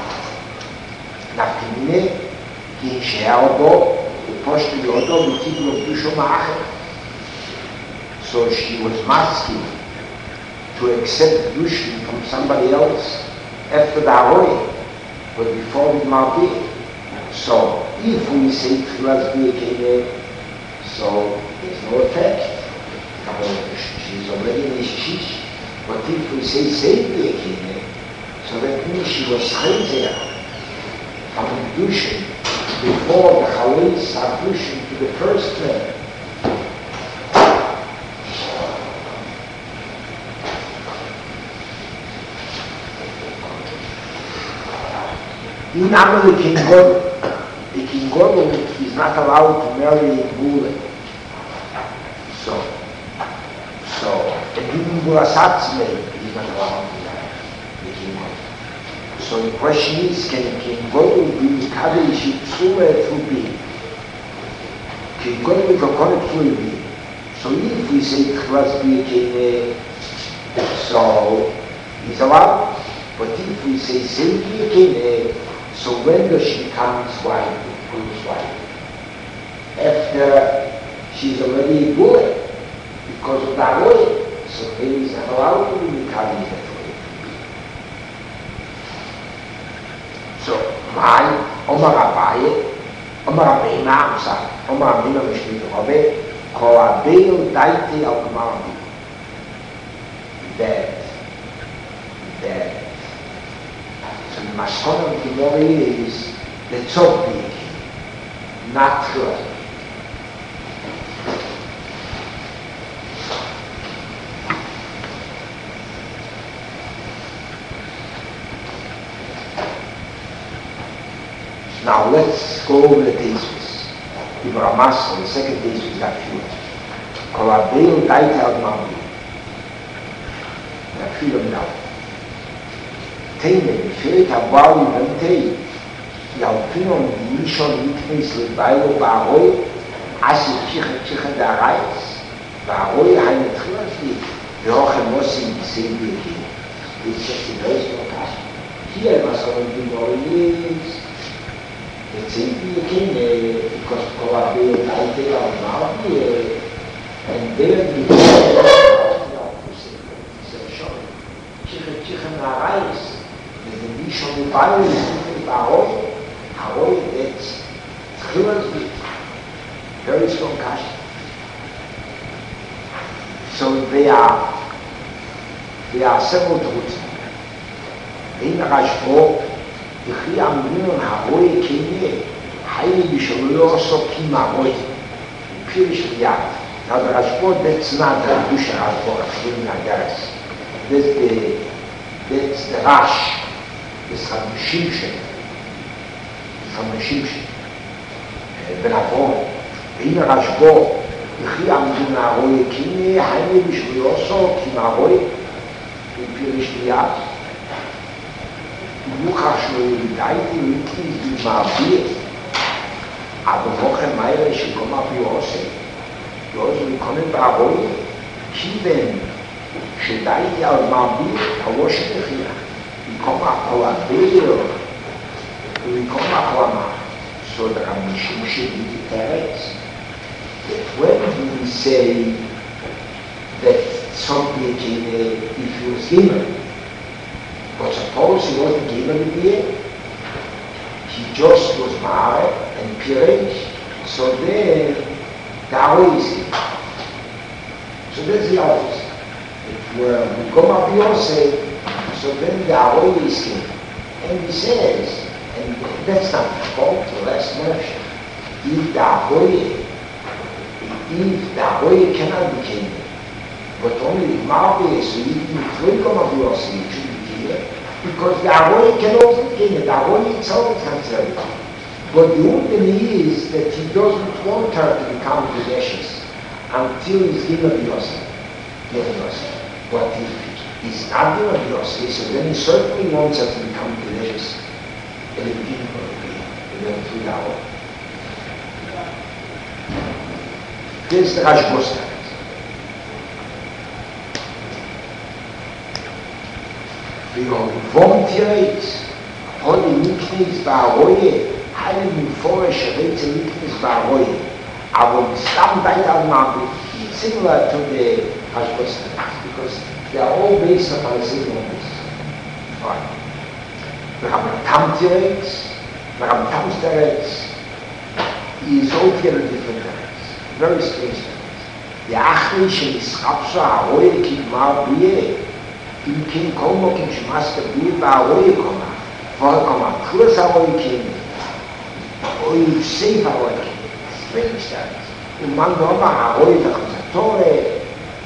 Nakine, Kin Shealdo, Poshti Yodo, Mikiblo Dusho Ma'achet. So she was masking to accept Dushin from somebody else after the Aroye. but before the Mabit. So if we say Tfilas B'Yekene, so there's no effect. She's already in Shish. But if we say B'Yekene, so that means she was Chayzer from Kedushin before the Chalais Kedushin to the first term. In Amal, the King God is not allowed to marry a Bule. So, and even Burasatzme is not allowed to marry the King God. So the question is, can King God be Kadesh Yipsule through being? King God will connect through being. So if we say Tchlas B'Yekene, so he's allowed. But if we say B'Yekene, so when does she become his wife, his wife? After she's already a boy, because of that way. So then he's not allowed to be Kadesh that way. So, my Omar Abaye, Omar Abayna, Omar Amina Mishmit Robe, Kol Abeil Daite Al Marabi. That. So the Maskon of the Gemara is the Tzov B'Yekene, not Tchilas. Now let's go over the Teisvis. The Brahmasol, the second Teisvis got fewer. Kol Abeil Daite Al Marabi. Got fewer now. Teine, fehlt Abal Yivantei, Yalpinon, Yishon, Yiknis, Lebailo, Baroi, Asi Chicha Darais, Baroi, Haine Tchilasli, Yochen Mosim, B'Yekene. It's just a very small cash. Here, Masalon B'Yekene is, it's B'Yekene, because Kolabei, Daite, Al-Marabi, and there B'Yekene, Chicha Darais, the Nishon the Bible is written Baroi, that's Tchilas very strong cash. So there are several truths. In Rashbo, the Chiyam Minon Haroi Kene, Haile Bisholo Oso Kim Haroi, Pirish Riyad. Now the Rashbo, that's not the Dusha Rashbo, that's the Rash. It's from Shimshin. Benavon. In Rashbo, Yechi Amdun Aroi Kine, Haine Bishvioso, Kim Aroi, in Pirish Liyat. Yuchash lo Yidaiti, Yikis, Yimabir. Aber Woche Meire, Shikoma Biose. Yoz, Yikonen Baroi, Kiven, Shedaiti al Mabir, Awosh Nechia. Yikoma Kolabir, Yikoma Kolama. So that Amishim should be teretz. When we say that something if he was given, but suppose he wasn't given the beer, he just was married and purged, so then Dawi is given. So that's the opposite. If we come up here say, so then Dawi is given. And he says, and that's not the fault, the last mention. If the Ahoye cannot be king, but only if Marbe is so even if we come up here, it should be king, because the Ahoye can also be king, the Ahoye itself is considered. But the Undani is that he doesn't want her to become Kadeshes until he's given Yosef. But if he's not given Yosef, so then he certainly wants her to become Kadeshes. And it didn't go to be, and then 3 hours. This is the Rashbo statement. We go, volunteers, Holy Miknis Ba'aroye, Haile Mufore Shavete Miknis Ba'aroye. I will stand by that now, similar to the Rashbo statement, because they are all based upon the same numbers. Right. the Tamtirex, the Tamsterex is altogether different things, very strange things. The Achli Shenischapso Haroye Kidmar Biye, Im Kim Komo Kim Shemaska Biye Haroye Koma, Vorkoma Plus Haroye Kim, Oy Seif Haroye Kim, strange things. Und man Doma Haroye Tachzatore,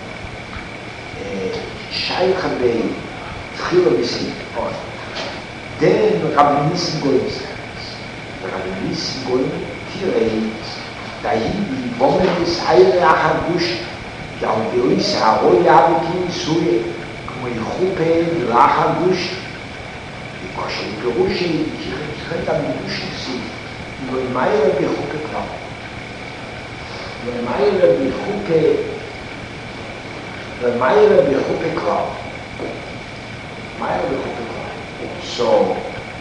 Shaykha Bey, Tchilo Bisi, then Rabbi Nissim Goyim says, Rabbi Nissim Goyim Tireis, dahin Bomen is Heile Achadush, Yau Deus Haroye Abikim Suye, כמו יחופה ולאחדוש, וכושר פירושי, כחלק המדוש נסיב, ולמיירה בחופה כבר. למיירה בחופה כבר. So,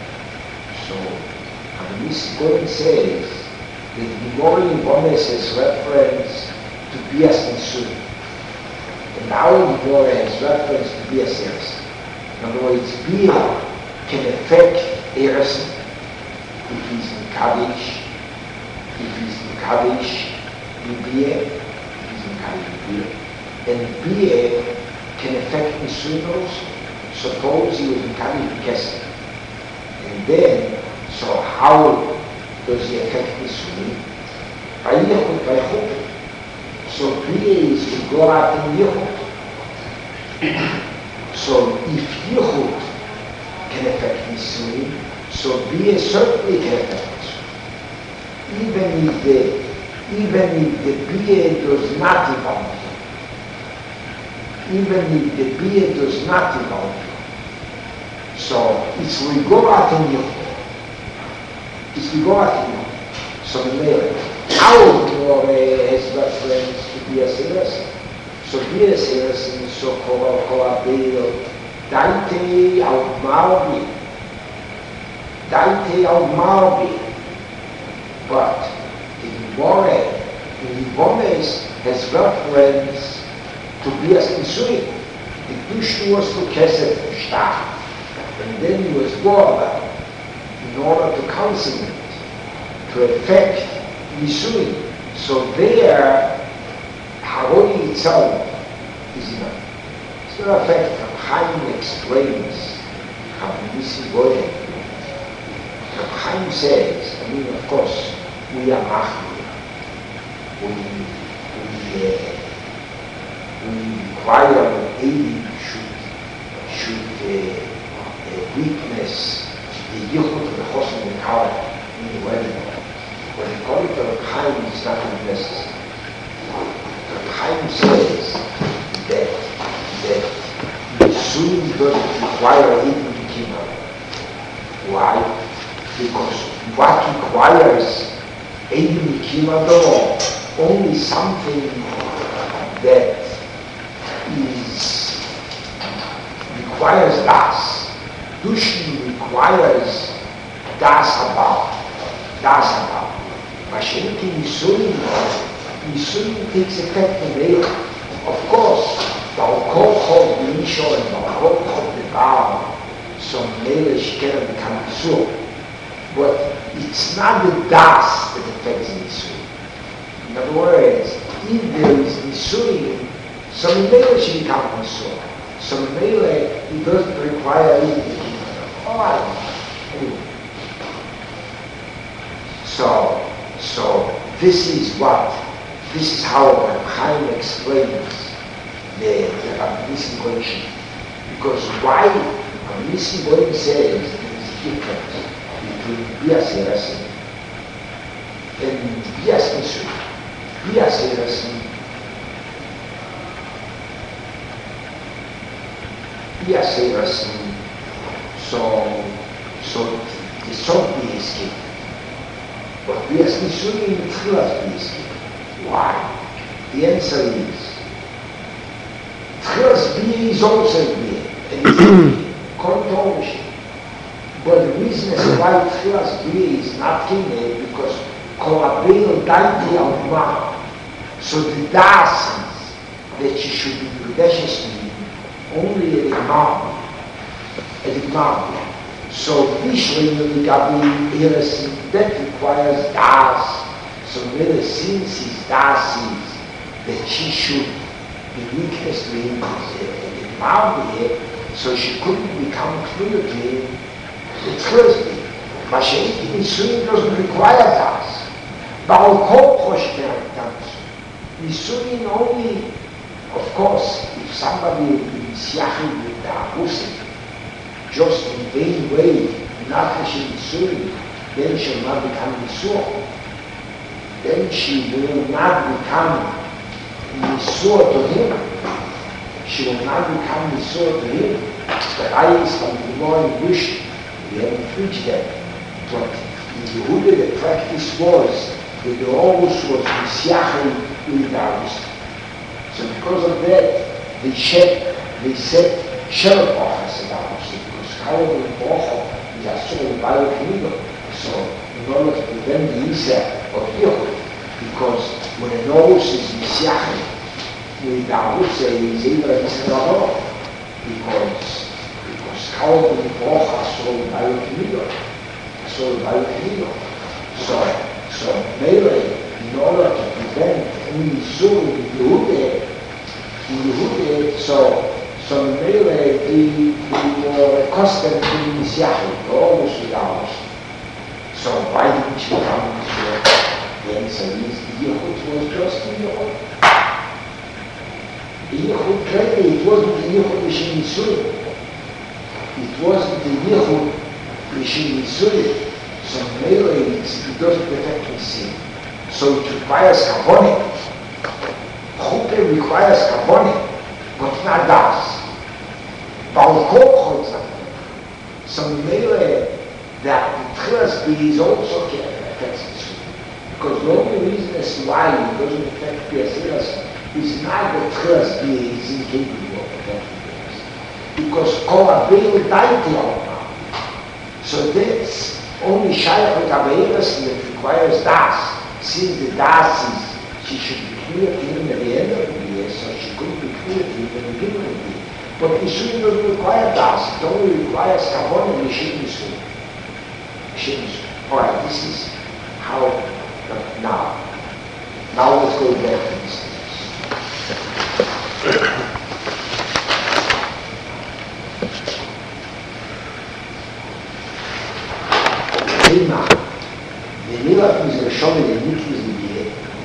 Rabbi Goyen says that the Gemara in Bones has reference to Bias Nisui. And our Gemara has reference to Bias Eresin. In other words, Bia can affect Eresin if he's in Kaddish, in Bia, if he's in Kaddish in Bia. And Bia can affect Nisui also. Suppose he was in Kaddish in Kesef. And then, so how does he affect Nisui? By Yichud, by Chut. So Bia is to go out in Yichud. So if Yichud can affect Nisui, so Bia certainly can affect Nisui. Even if the Bia does not involve him. So it's Rigorat in Yichud. So the male, our Gemara has reference to Bias Eresin. So Bias Eresin is so called Beil, Daite al Marbi. But the Gemara has reference to Bias Nisui. The Dush was to Kesef Shtach. And then he was born in order to consummate, to affect Nisui. So there, Haroni itself is enough. It's not affect. Chaim explains how Nissi Goyen. Chaim says, of course, we are Machmir. We require that Eli should witness the Yichud of the Chosn and Kala in the wedding. But according to Reb Chaim, it's not necessary. Reb Chaim says that Nisui doesn't require even the Kima. Why? Because what requires even the Kima though, only something that requires das. Dushin requires das about. Mashenki Nisui takes effect in there. Of course, Ba'okol B'Isho and Ba'okol B'Baal, so Mele she cannot become Nisui. But it's not the das that affects Nisui. In other words, if there is Nisui, so Mele she becomes Nisui. So Mele, it doesn't require anything. Anyway. So this is how Chaim explains the Rabbi Nissim Goyen. Because why Rabbi Nissim Goyen says there is a difference between Bias Eresin and Bias Nisui. Bias Eresin so the salt be escaped. But Bias Nisui in Tchilas be escaped. Why? The answer is Tchilas be is also be, and it's controversial. But the reason as why Tchilas be is not Kine because Kolabel Daiti al-Ma. So the das that she should be Mekudeshes only at Imam. So Vishnu Gabi that requires Das. So really since his Das is that she should be weakness to him so she couldn't become clear to him. It's Thursday. Mashiach Nisuin doesn't require Das. Baal Kol Choshmer comes. Nisuin only, of course, if somebody is Yachid with the Abusim, just in vain way, not Nisuin, then she will not become Nisuin. Then she will not become Nisuin to him. She will not become Nisuin to him. The eyes from the Gemara in Wish, we haven't preached that. But in Yehuda, the practice was that the Horus was Messiachim with Darius. So because of that, they said Sherabachas in Darius, because Kalab and Bocha is a sort of biokinigo. So in order to prevent the Isa of Yehud, because when an Horus is Messiachim with Darius, is either Israel because Kalab and Bocha are sort of biokinigo. So Melee, in order to prevent any Zul in Yehuda, so Melee, they were accustomed to Messiah, almost without. So why didn't she come to the answer is Yehud was just Yehud. Yehud clearly, it wasn't the Yehud Mishim Yisur. It wasn't the Yehud Mishim Yisur. So melee it doesn't affect the sin. So it requires Kavonim. Chuppah requires Kavonim, but not Das. Baal Kol Chotzah. So melee that the Tchilas is also affects the sin. Because the only reason as to why it doesn't affect Piasiras is not that Tchilas is incapable of affecting Piasiras. Because Kol Abel died now. So that's only Shaykh with Aveiras that requires Das. Since the Das is, she should be clear to him at the end of the year, so she couldn't be clear to him at the beginning of the year. But Nisuin doesn't require Das, it only requires Kavon and Nishim Nisuin. Alright, this is how, now let's go back to this. Thema, ונראה מזה ראשון לנית מזיגיה,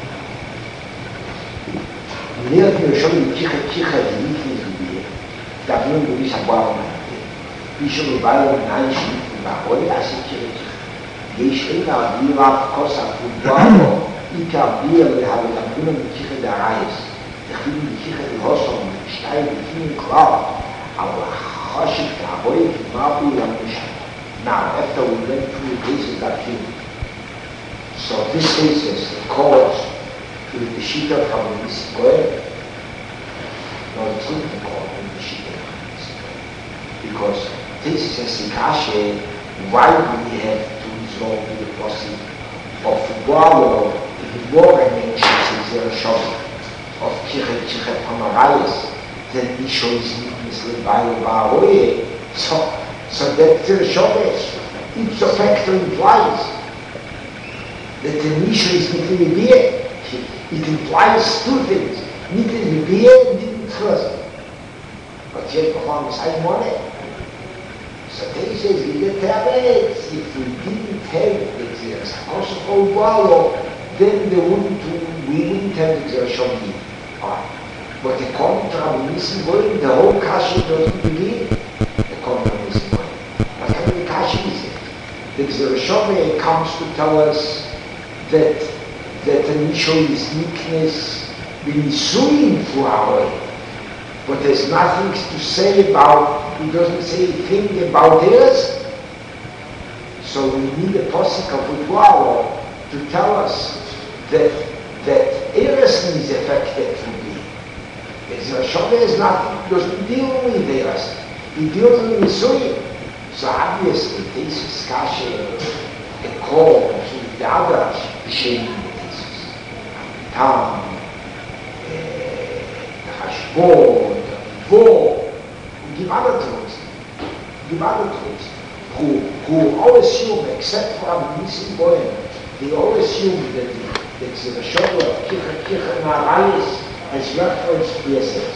ונראה מראשון לנתיחה לנית מזיגיה, דברים בביס הבואו מהפה, בישו מבעלה מנהל שנית מבעולה עשי תיכה. יש אין להביא רב כוס הפודבואו, איקה ביה להביא לנתיחה דרייס, תכתיב לנתיחה להוסון, שתי לפנים כלל, אבל חושק כעבוי כמעבו למושך. Now, after we went through the cases that came, so this case is called with the Shita from the Nisikoe. No, it's not the call with the Shita from the Nisikoe. Because this is a Sikashe, why do we have to resolve the process of Gualo, the war mentions in their shop of Kichet Pamarayas, then he shows Nisle Bayo Baroye. So that Shomesh, ipso facto implies that the Misha is not in the beer. It implies two things. Not in the beer and not in the trust. But yet perform the same money. So they say, if we didn't have the Xeras, also for Gualo, then we wouldn't have the Xeras Shomesh. But according to Rabbi Nissim Goyim, the whole Kasha doesn't begin. According to Nissim Goyim. The Xereshove comes to tell us that the Nisho is weakness being suing for our way. But there's nothing to say about, he doesn't say a thing about theirs. So we need a posik of Udwalo to tell us that Eres is affected from me. The Xereshove is nothing, doesn't deal with Eres. He deals with Nisuim. So obviously, this is Kasha, a call to the other Shem thesis. Tam, the Hashbon, the Vo, give other truths. who all assume, except for Nissim Goyen, they all assume that the Shogla of Kicha Narayis has reference to BSS.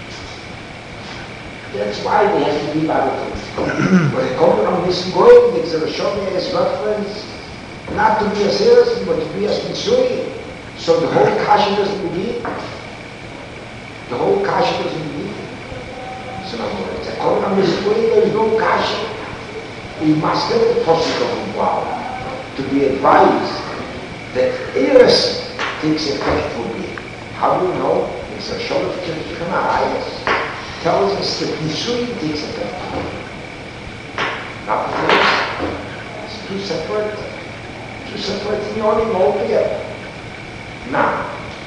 That's why they have to be Baruch. When they come from Nissim Goyen, the Shogla has reference not to be a serious, but to be a Mitzuri. So the whole kasha doesn't begin. The whole kasha doesn't begin. So now, if they come from Nissim Goyen, there is no kasha. We must get the possible of wow to be advised that Eres takes effect for me. How do we know? It's a short of Kirchner tells us that Nisui takes effect for me. Not this. It's two separate unioning altogether. Now,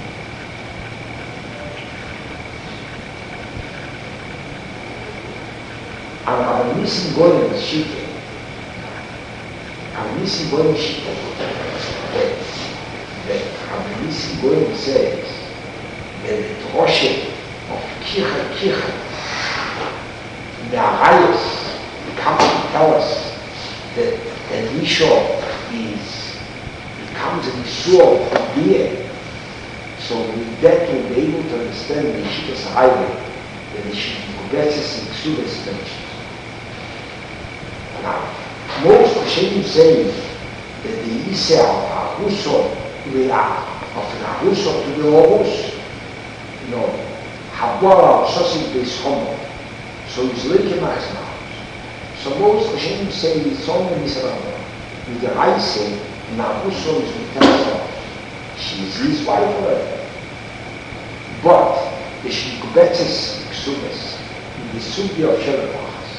I'm missing going in Shite. I'm missing going Shite. That Nissim Goyen says that the Rosh of Kicha, the Arayos, come to tell us that the Nisho becomes an Isur from being. So with that we'll be able to understand the Yeshivas Highway, that the Shivas and Ksubas mentioned. Now, most Hashem say that the Isser of Aruso of the Aruso to the Horus, Habara Sosim Beis Homo. So he's recognized now. So most Hashem say it's only Misrama. With the Raise, and Aruso is with her. She's his wife already. But the Shikubetzes Ksubes, in the Sugi of Shelebachas,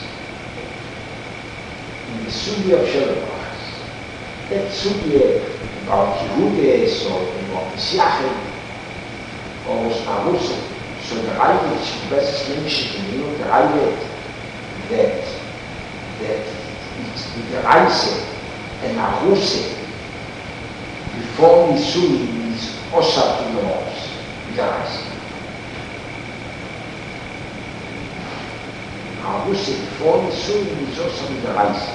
that Sugi about Yehudes or about Messiachim or Aruso, so the Raivet Shikubetzes mentioned in the Raivet that it's with the Raise and Aruse before Nisui is Osa to the Horus, with the Raise. Aruse before Nisui is Osa with the Raise.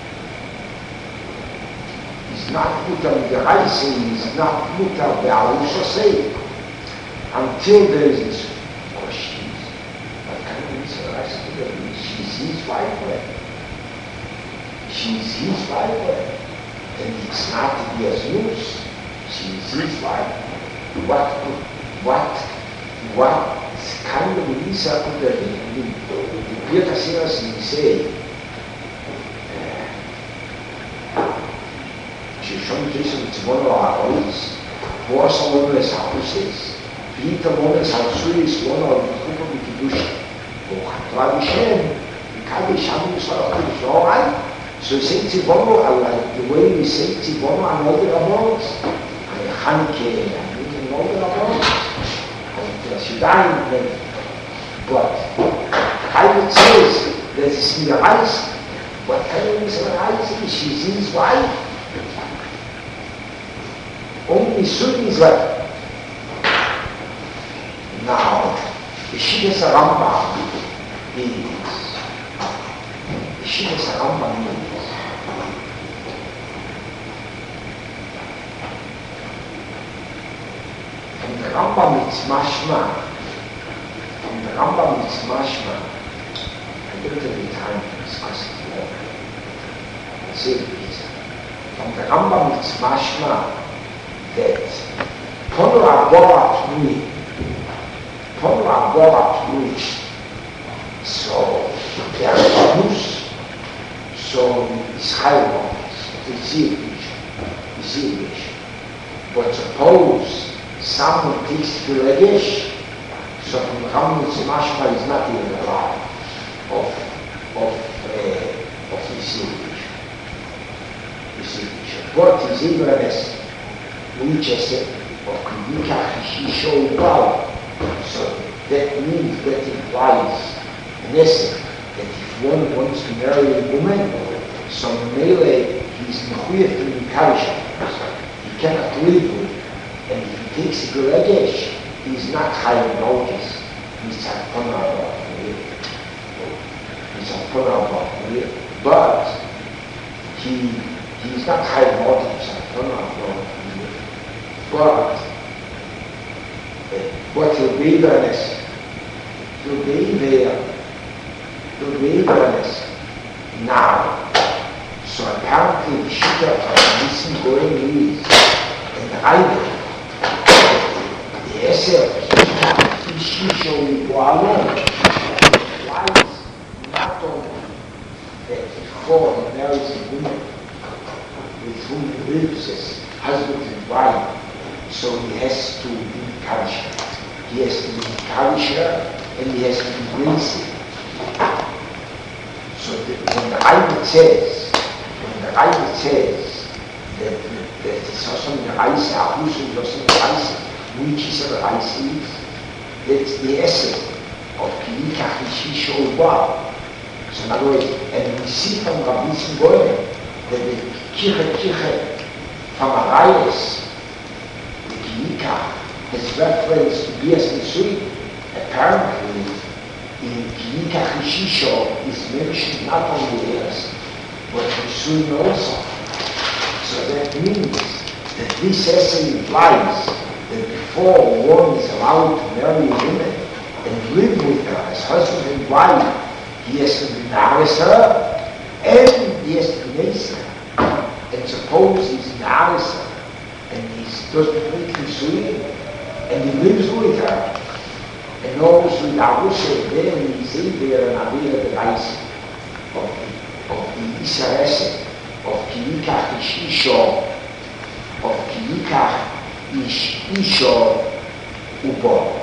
He's not Mutar with the Raise, he's not Mutar the Aruso say until there is Nisui. Or she's his wife. She's his wife. And it's not to be as news. She's his wife. What kind of Lisa could there be? The Pirkei Siras say, schon wissen, it's one of our oils, was one of the houses, Peter one of the houses, one of the Kupa Mikidush, or Tradition, the Kaddish Hamus is all right. So say Tzivono, like the way we say Tzivono and all the Rabbons, and Hanke, and all the Rabbons, and Sudan, but I would say that it's in the eyes, what kind of is her eyes? She's his wife. Only Sunni is right. Now, the Shivas Rambam is from the Rambam it's mashma. I don't have the time to discuss it more. I'll say it later. From the Rambam it's mashma that Ponu Agora Lui, so there are news, so it's high ones, it's easy. But suppose someone takes the Regesh, so from the Rambam it's mashma is not even alive of this but is even a mess. Which is of Kudika Shisho Power. So that means, that implies in essence that if one wants to marry a woman, so Mele he's Mechuyef in Karisha. He cannot live with it. And if he takes a Geragesh, he's not high notice. He's a Ponabah. But he's not high motives, but he'll be honest. He'll be there. He'll be honest. Now, so apparently the shita of Nissim Goyen is, and the Raiva, the essay of Shisho alone, implies not only that before he marries a woman with whom he lives as husband and wife, so he has to encourage her. He has to encourage her and he has to embrace it. So when the Raiva says that it's also in the Reise, Ahusu is also in the Reise, which is the Reise is, that's the essence of Kilikach Nishisho Ubar. So in other words, and we see from Rabbi Nissim Goyen that the Kiche from Arayos, the Kilikach, has reference to Bias Nisui. Apparently, in Kilikach Nishisho is mentioned not only as, but Nisui also. So that means that this essay implies that before one is allowed to marry a woman and live with her as husband and wife, he has to nourish her and he has to raise her. And suppose he's nourished her and he doesn't make Nisui and he lives with her and knows with Arusha then he's in there and Avira the Reise of the Isra essay of Kilikach Isho, of Kilikach Isho Ubo.